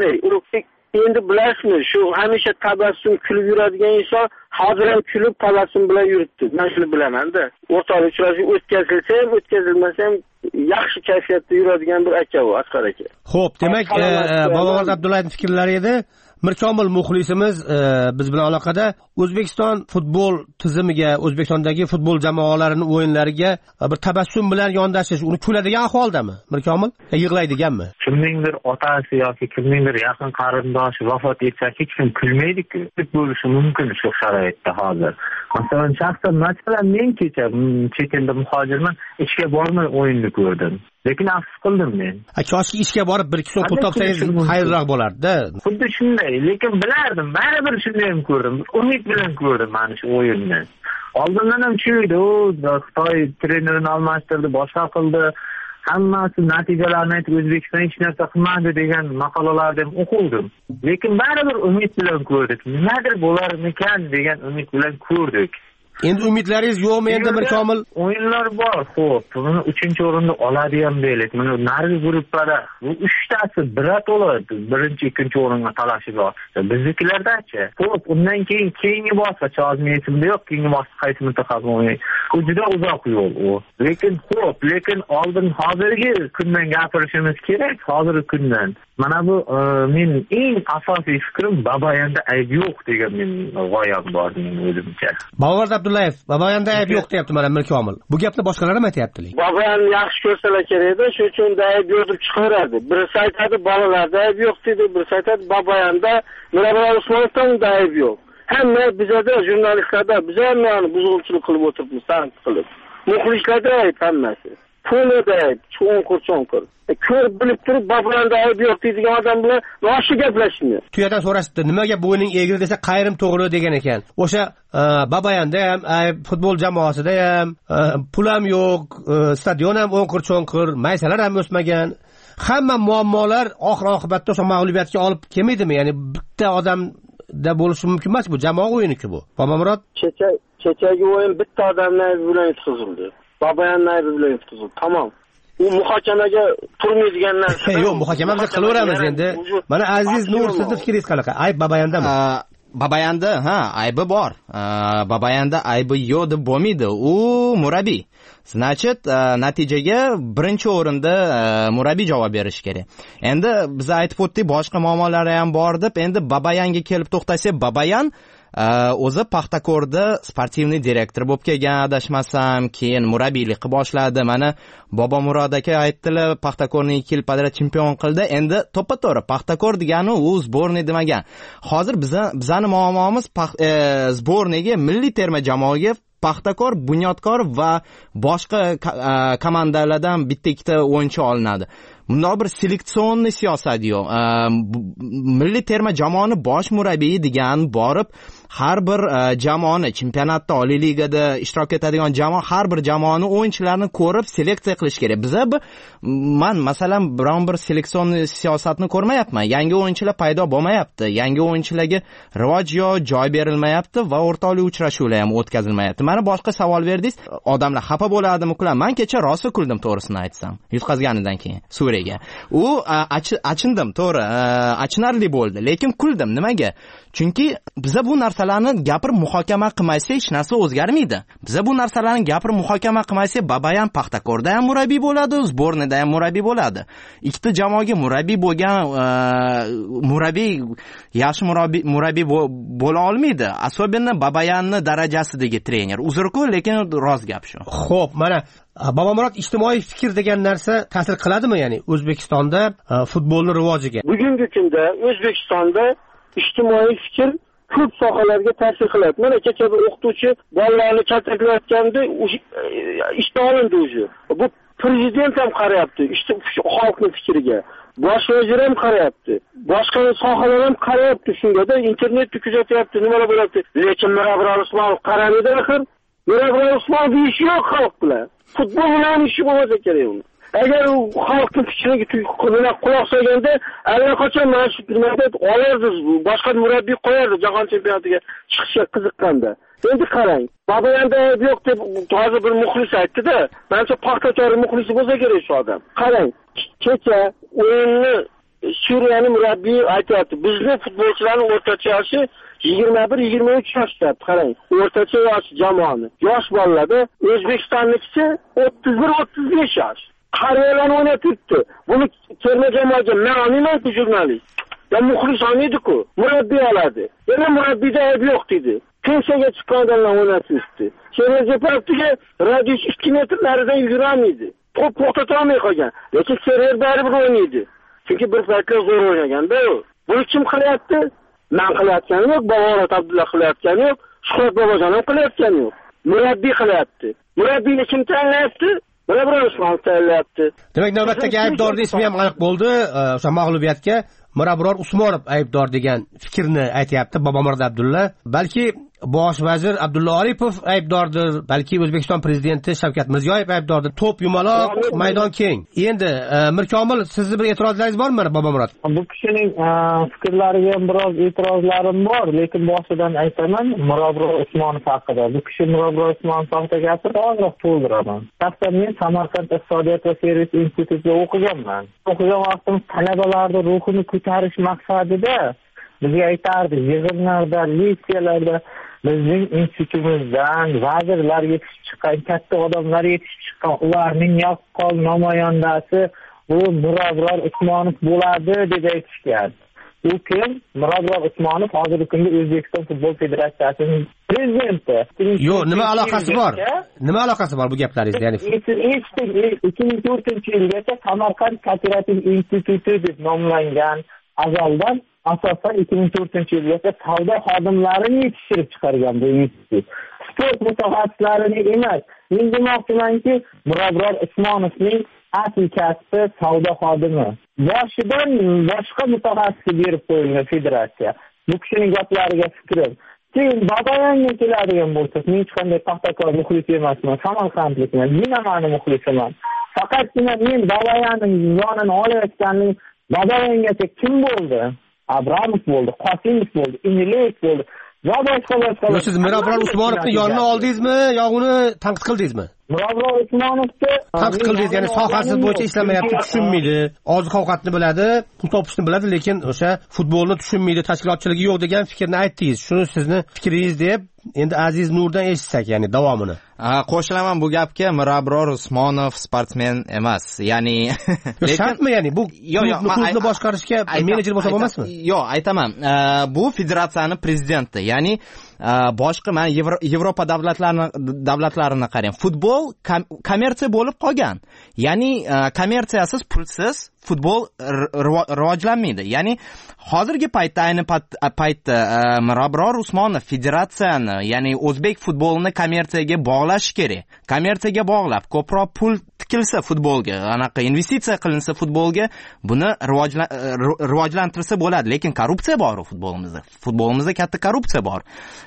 Endi bilasizmi, shu hamisha tabassum kulib yuradigan inson hozir ham kulib tabassum bilan yuribdi. Men shuni bilaman-da. O'rtoqlik uchrashuv o'tkazilsa ham, o'tkazilmasa ham yaxshi kayfiyatda yuradigan bir aka u, Asqar aka. Xo'p, demak, Bobomurod Abdullayevning fikrlari edi. Mirkomil muxlisimiz biz bilan aloqada. O'zbekiston futbol tizimiga, O'zbekistondagi futbol jamoalarining o'yinlariga bir tabassum bilan yondashish, uni kuladigan ahvoldami? Mirkomil, yig'laydiganmi? Kimningdir otasi yoki kimningdir yaqin qarindoshi vafot etsa, hech kim kulmaydi-ku. Bo'lishi mumkin shu sharoitda hozir. Masalan, shaxsan men kecha chet elda muhojirman, ishga bormay o'yinni ko'rdim. Lekin afsus qildim men. Koshki ishga borib 1-2 so'm pul topsangiz xayrroq bo'lardi-da. Xuddi shunday, lekin bilardim, baribir shunday ham ko'rdim. Umid bilan ko'rdim mana shu o'yinni. Oldindan ham shu edi, Xitoy trenerini almashtirdi, boshqa qildi. Hammasi natijalarni aytib, O'zbekiston hech narsa qilmadi degan maqolalarni ham o'qidim. Lekin baribir umid bilan ko'rdik. Nimadir bo'larmikan degan umid bilan ko'rdik. Endi umidlaringiz yo'qmi endi Mirkomil? O'yinlar bor, xo'p. Buni 3-o'rinni oladi ham deylik. Mana narigi gruppada bu 3tasi birato'la 1-2 o'ringa talashib yotibdi. Biznikilardachi. Xo'p, undan keyingi bosqich hozir esimda yo'q, keyingi bosqich qaysi mintaqaga o'yin. U juda uzoq yo'l u. Lekin oldin hozirgi kundan gapirishimiz kerak, hozirgi kundan. Mana bu men eng asosiy fikrim Babayanda ayb yo'q degan men g'oyam bor mening o'zimcha. Bobomurod Abdullayev, Babayanda ayb yo'q deyapti mana Mirkomil. Bu gapni boshqalar ham aytayapti. Babayani yaxshi ko'rsalar kerak-da, shuning uchun ayb yo'q deb chiqaradi. Birisi aytadi bolalarda ayb yo'q deydi, birisi aytadi Babayanda, Mirabay Usmonovda ayb yo'q. Hamma bizada jurnalistlarda biz ham yani buzg'unchilik qilib o'tiribmiz, tanqid qilib. Muxlislarda ayb hammasi. Pulida ayb, cho'nqur. Ko'rib bilib turib Babayanda ayb yo'q deydigan odam bilan roshi gaplashishni. Tuyadan so'rashdi, nimaga bo'yning egri desa qayrim to'g'ri degan ekan. O'sha Babayanda ham ayb, futbol jamoasida ham pul ham yo'q, stadion ham o'nqir-cho'nqir, maysalar ham o'smagan. Hamma muammolar oxir-oqibatda o'sha mag'lubiyatga olib kelmaydimi? Ya'ni bitta odam da bo'lishi mumkin emas, bu jamoa o'yini-ku bu. Bobomurod, kechagi o'yin bitta odamning aybi bilan yetkazildi. Babayanning aybi bilan yetkazildi. Tamom. U muhokamaga turmaydigan narsa. Yo'q, muhokama biz qilaveramiz endi. Mana Aziz Nur, sizning fikringiz qanaqa? Ayb Babayandami? Babayanda aybi bor. Babayanda aybi yo'q deb bo'lmaydi. U murabbiy. Значит, natijaga birinchi o'rinda murabbiy javob berishi kerak. Endi biz aytib o'tdik, boshqa muammolari ham bor deb. Endi Babayanga kelib to'xtasak, Babayan o'zi Paxtakorda sportivniy direktor bo'lib kelgan, adashmasam, keyin murabbiylik qilib boshladi. Mana Bobomurod aka aytdilar, Paxtakorni 2 yil podrad chempion qildi. Endi to'ppa-to'g'ri Paxtakor degani u sborniy demagan. Hozir bizani muammomiz sborniyga, milliy terma jamoaga Paxtakor, Bunyodkor va boshqa komandalardan bitta-ikkita o'yinchi olinadi. Bundoq bir selektsionniy siyosat yo'q. Milliy terma jamoani bosh murabbiyi degan borib har bir jamoani chempionatda, Oliy ligada ishtirok etadigan jamoa har bir jamoani o'yinchilarini ko'rib seleksiya qilish kerak. Biza men masalan biron bir seleksion siyosatni ko'rmayapman. Yangi o'yinchilar paydo bo'lmayapti. Yangi o'yinchilarga rivoj yo'q, joy berilmayapti va o'rtoqlik uchrashuvlar ham o'tkazilmayapti. Mana boshqa savol berdingiz. Odamlar xafa bo'ladimi, kuladi? Men kecha rosa kuldim, to'g'risini aytsam. Yutqazganidan keyin Suriyaga. U achindim, to'g'ri, achinarli bo'ldi, lekin kuldim. Nimaga? Chunki biza bu narsalarni gapirib muhokama qilmasak, hech narsa o'zgarmaydi. Biza bu narsalarni gapirib muhokama qilmasak, Babayan Paxtakorda ham murabbiy bo'ladi, sbornida ham murabbiy bo'ladi. Ikkita jamoaga murabbiy bo'lgan murabbiy yaxshi murabbiy bo'la olmaydi. Особенно Babayanni darajasidagi trener. Uzr-ku, lekin rost gap shu. Xo'p, mana Bobomurod, ijtimoiy fikr degan narsa ta'sir qiladimi, ya'ni O'zbekistonda futbolning rivojiga? Bugungi kunda O'zbekistonda ijtimoiy fikr ko'p sohalarga ta'sir qiladi. Mana kecha bir o'qituvchi bolalarni kaltaklayotganda ishdan olindi o'zi. Bu prezident ham qarayapti, xalqning fikriga. Bosh vazir ham qarayapti. Boshqa sohalar ham qarayapti shunga-da, internetni kuzatyapti, nimalar bo'lyapti. Lekin Mirabror Usmonov qaramaydi axir. Mirabror Usmonov ishi yo'q xalq bilan. Futbol bilan ishi bo'lmasa kerak uni. Agar u xalqning fikriga quloq solganda, allaqachon mana shu nimada olardi, boshqa murabbiy qo'yardi jahon chempionatiga chiqishga qiziqqanda. Endi qarang, Babayanda yo'q deb hozir bir muxlis aytdi-da, menimcha Paxtakor muxlisi bo'lsa kerak shu odam. Qarang, kecha o'yinni Suriyaning murabbiyi aytayapti, bizni futbolchilarning o'rtacha yoshi 21-23 yoshda. Qarang, o'rtacha yosh jamoani. Yosh bolalarda O'zbekistonnikisi 31-35 yosh. Qariyalarni o'ynatibdi. Buni terma jamoaga men olmayman-ku jurnalist. Ya muxlis olmaydi-ku. Murabbiy oladi. Yana murabbiyda ayb yo'q dedi. Pensiyaga chiqqandan o'ynatibdi. Serverga radius 2 metr naridan yurolmaydi. To'p to'xtata olmay qolgan. Lekin Server baribir o'ynaydi. Chunki bir paytlar zo'r o'ynaganda u. Buni kim qilyapti? Men qilayotganim yo'q, Bobomurod Abdulla qilayotgani yo'q, Shuhrat Bobojon ham qilayotgani yo'q. Murabbiy qilyapti. Murabbiyni kim tanlayapti? Mirabror Usmonov tanlayapti. Demak, navbatdagi aybdorning ismi ham aniq bo'ldi. O'sha mag'lubiyatga Mirabror Usmonov aybdor degan fikrni aytayapti Bobomurod Abdulla. Balki bosh vazir Abdulla Aripov aybdordir, balki O'zbekiston prezidenti Shavkat Mirziyoyev aybdordir. To'p yumaloq, maydon keng. Endi Mirkomil, sizning bir e'tirozlaringiz bormi Bobomurod? Bu kishining fikrlariga ham biroz e'tirozlarim bor, lekin boshidan aytaman, Mirabror Usmonov haqida. Bu kishi Mirabror Usmonov haqida gapirib, ozroq to'ldiraman. Shaxsan men Samarqand iqtisodiyot va servis institutida o'qiganman. O'qigan vaqtim talabalarning ruhini ko'tarish maqsadida bizga aytardi, yig'inlarda, leksiyalarda bizning institutimizdan vazirlar yetishib chiqqan, katta odamlar yetishib chiqqan, ularning yaqqol namoyandasi bu Mirabror Usmonov bo'ladi deb aytishgan. U kim? Mirabror Usmonov hozirgi kunda O'zbekiston futbol federatsiyasining prezidenti. Yo'q, nima aloqasi bor? Nima aloqasi bor bu gaplaringiz? Ya'ni 2004-yilgacha Samarqand kooperativ instituti deb nomlangan, azaldan asosan 2004-yilgacha savdo xodimlarini yetishtirib chiqargan bu institut. Sport mutaxassislarini emas. Men demoqchimanki, Mirabror Usmonovning asl kasbi savdo xodimi. Boshidan boshqa mutaxassisga berib qo'yilgan federatsiya. Bu kishining gaplariga fikrim. Keyin Babayanga keladigan bo'lsak, men hech qanday Paxtakor muxlisi emasman, Samarqandlikman, Dinamoni muxlisiman. Faqatgina men Babayanning yonini olayotganim Babayangacha kim bo'ldi? Abramov bo'ldi, Qosimov bo'ldi, Inileyev bo'ldi. va boshqa siz Mirabror Usmonovni yonina oldingizmi yo uni tanqid qildingizmi? Mirabror Usmonovni tanqid qildingiz, ya'ni sohasi bo'yicha ishlamayapti, tushunmaydi, oziq ovqatni biladi, pul topishni biladi, lekin o'sha futbolni tushunmaydi, tashkilotchiligi yo'q degan fikrni aytdingiz. Shuni sizni fikringiz deb endi Aziz Nurdan eshitsak, ya'ni davomini. Qo'shilaman bu gapga. Mirabror Usmonov sportsmen emas. Ya'ni shartmi, ya'ni bu klubni boshqarishga menejer bo'lsa bo'lmasmi? Yo'q, aytaman. Bu federatsiyani prezidenti, ya'ni boshqa mana Yevropa davlatlarini qarang. Futbol kommersiya bo'lib qolgan. Ya'ni kommersiyasiz, pulsiz futbol rivojlanmaydi. Ya'ni hozirgi paytda, ayni paytda Mirabror Usmonov federatsiyani, ya'ni o'zbek futbolini kommersiyaga bog'lash kerak. Kommersiyaga bog'lab, ko'proq pul tikilsa futbolga, anaqa investitsiya qilinsa futbolga, buni rivojlantirsa bo'ladi. Lekin korrupsiya bor futbolimizda. Futbolimizda katta korrupsiya bor.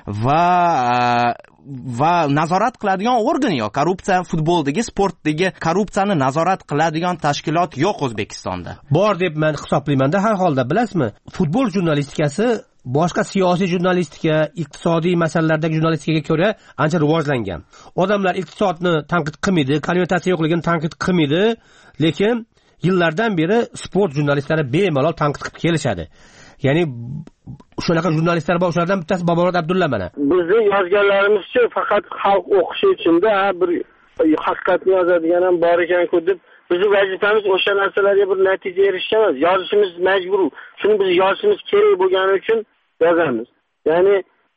Va nazorat qiladigan organ yo'q. Korrupsiya futboldagi, sportdagi korrupsiyani nazorat qiladigan tashkilot yo'q O'zbekistonda. Bor deb men hisoblayman-da, har holda bilasizmi? Futbol jurnalistikasi boshqa siyosiy jurnalistika, iqtisodiy masalalardagi jurnalistikaga ko'ra ancha rivojlangan. Odamlar iqtisodni tanqid qilmaydi, konvertatsiya yo'qligini tanqid qilmaydi, lekin yillardan beri sport jurnalistlari bemalol tanqid qilib kelishadi. Ya'ni shunaqa jurnalistlar bor, shulardan bittasi Bobomurod Abdulla mana. Bizni yozganlarimizcha faqat xalq o'qishi uchun-da bir haqiqatni yozadigan ham bor ekan-ku deb, bizni vazifamiz o'sha narsalarga bir natija erishish emas. Yozishimiz majbur. Shuni biz yozishimiz kerak bo'lgani uchun yozamiz. Ya'ni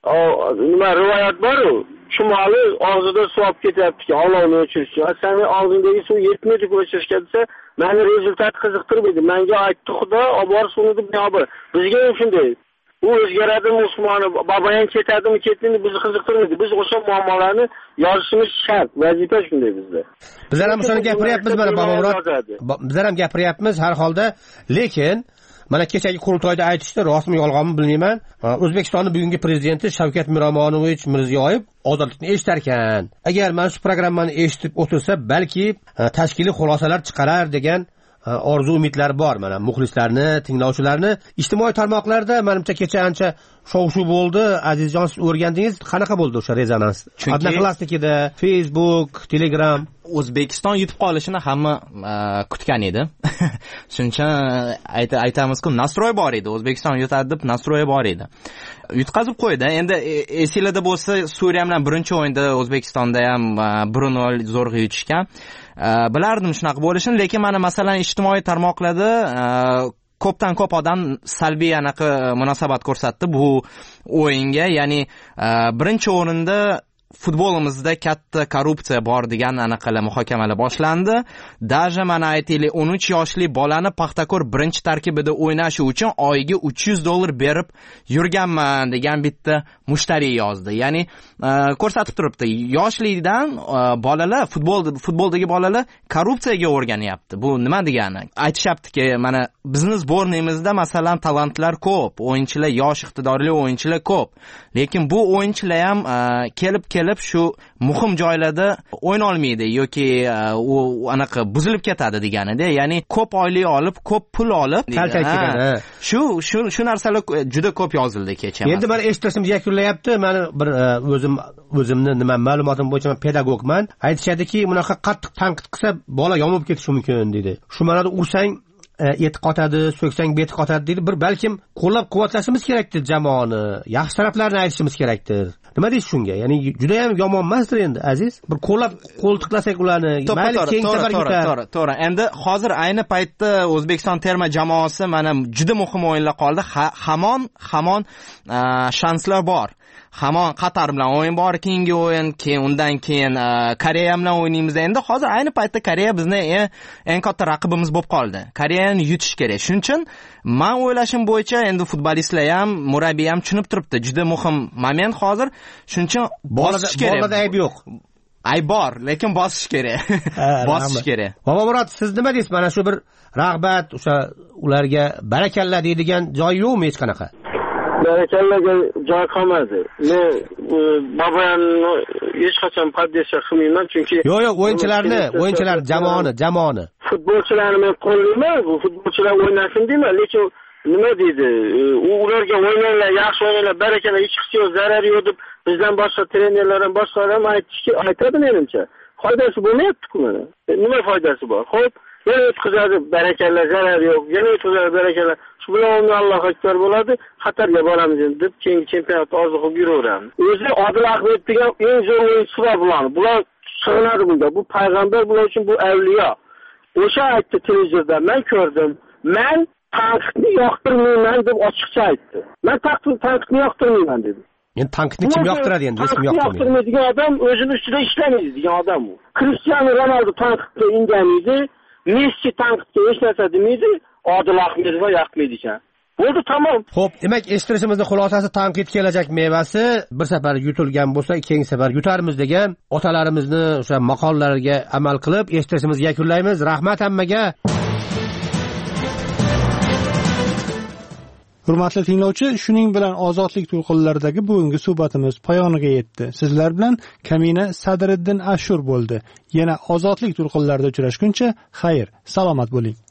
nima rivoyat bor-ku, chumoli og'zida suv olib ketyapti, olovni o'chirish. Sen og'zingdagi suv yetmaydi o'chirishga desa, meni rezultat qiziqtirmaydi. Menga aytdi Xudo, olib bor suvni deb yo'q. Bizga ham shunday. U o'zgaradimi, Usmonov, boboyam ketadimi, ketmaydi, bizni qiziqtirmaydi. Biz o'sha muammolarni yozishimiz shart. Vazifa shunday bizda. Bizlar ham shuni gapiryapmiz mana Bobomurod. Bizlar ham gapiryapmiz har holda, lekin mana kechagi qurultoyda aytishdi, rostmi yolg'onmi bilmayman. O'zbekistonning bugungi prezidenti Shavkat Miromonovich Mirziyoyev ozodlikni eshitar ekan. Agar men shu programmani eshitib o'tirsa, balki tashkiliy xulosalar chiqarar degan orzu umidlar bor mana muxlislarni, tinglovchilarni. Ijtimoiy tarmoqlarda menimcha kecha ancha shov-shuv bo'ldi. Azizjon, siz o'rgandingiz, qanaqa bo'ldi o'sha rezonans? Odnoklassnikida, Facebook, Telegram. O'zbekiston yutib qolishini hamma kutgan edi. Shuning uchun aytamizku, nastroy bor edi. O'zbekiston yutadi deb nastroy bor edi. Yutqazib qo'ydi. Endi esingizda bo'lsa, Suriya bilan birinchi o'yinda O'zbekistonda ham 1-0 zo'rg'a yutishgan. Bilardim shunaqa bo'lishini, lekin mana masalan ijtimoiy tarmoqlarda ko'pdan ko'p odam salbiy anaqa munosabat ko'rsatdi bu o'yinga. Ya'ni birinchi o'rinda futbolimizda katta korrupsiya bor degan anaqalar muhokamalar boshlandi. Даже mana aytaylik 13 yoshli bolani Paxtakor birinchi tarkibida o'ynashi uchun oyiga $300 berib yurganman degan bitta mushtariy yozdi. Ya'ni ko'rsatib turibdi, yoshlikdan bolalar, futboldagi bolalar korrupsiyaga o'rganyapti. Bu nima degani? Aytishyaptiki, mana bizning sbornimizda masalan talantlar ko'p, o'yinchilar, yosh iqtidorli o'yinchilar ko'p. Lekin bu o'yinchilar ham kelib shu muhim joylarda o'yna olmaydi yoki u anaqa buzilib ketadi deganida. Ya'ni ko'p oylik olib, ko'p pul olib, shu narsalar juda ko'p yozildi kecha. Endi men eshitishim yakunlayapti. Men bir o'zimni nima ma'lumotim bo'yicha men pedagogman. Aytishadiki, bunaqa qattiq tanqid qilsa bola yomon bo'lib ketishi mumkin deydi. Shu ma'noda ursang eti qotadi, so'ksang beti qotadi deydi. Bir balkim qo'llab-quvvatlashimiz kerakdir jamoani, yaxshi taraflarini aytishimiz kerakdir. Nima deysiz shunga? Ya'ni juda ham yomon emasdir endi Aziz. Bir qo'ltiqlasak ularni, mayli keyingi safar yutar. To'g'ri. Endi hozir ayni paytda O'zbekiston terma jamoasi mana juda muhim o'yinlar qoldi. Hamon shanslar bor. Hamon Qatar bilan o'yin bor, keyingi o'yin, undan keyin Koreya bilan o'ynaymiz. Endi hozir ayni paytda Koreya bizni eng katta raqibimiz bo'lib qoldi. Koreyani yutish kerak. Shuning uchun men o'ylashim bo'yicha endi futbolistlar ham, murabbiy ham tushunib turibdi. Juda muhim moment hozir. Shuning uchun bosish kerak. Bolada ayb yo'q. Ayb bor, lekin bosish kerak. Bosish kerak. Bobomurod, siz nima deysiz? Mana shu bir rag'bat, o'sha ularga barakalla deydigan joy yo'qmi hech qanaqa? Barakallaga joy qolmadi. Men boboyamni hech qachon podдержка qilmayman, chunki yo'q, o'yinchilar jamoani. Futbolchilarni men qo'llayman, bu futbolchilar o'ynasin deyman, lekin nima deydi, ularga o'ynanglar, yaxshi o'ynanglar, barakalar, hech qisi yo'q, zarari yo'q deb bizdan boshqa trenerlar ham boshqalar ham aytadi menimcha. Foydasi bo'lmayapti-ku mana. Nima foydasi bor? Xo'p, yana o'tkazadi, barakallar, zarari yo'q, yana o'tkazadi, barakallar. Shu bilan Alloh akbar bo'ladi, xatarga boramiz deb keyingi chempionatda orzu qilib yuraveramiz. O'zi Odil Ahmed degan eng zo'r o'yinchi bular. Bular sig'inadi bunda. Bu payg'ambar, bular uchun bu avliyo. O'sha aytdi televizorda, men ko'rdim. Men tanqidni yoqtirmayman deb ochiqcha aytdi. Men tanqidni yoqtirmayman dedi. Endi tanqidni kim yoqtiradi endi? Kim yoqtirmaydigan odam o'zini ustida ishlamaydi degan odam u. Cristiano Ronaldo tanqidga indamaydi, Messi tanqidga hech narsa demaydi, Odil Ahmedova yoqmaydi ekan. Bo'ldi, tamom. Xo'p, demak, eshittirishimizning xulosasi tanqid kelajak mevasi bir safar yutilgan bo'lsa, keyingi safar yutarmiz degan otalarimizni o'sha maqollariga amal qilib eshittirishimizni yakunlaymiz. Rahmat hammaga. Hurmatli tinglovchi, shuning bilan ozodlik to'lqinlaridagi bugungi suhbatimiz poyoniga yetdi. Sizlar bilan Kamina Sadriddin Ashur bo'ldi. Yana ozodlik to'lqinlarida uchrashguncha, xayr, salomat bo'ling.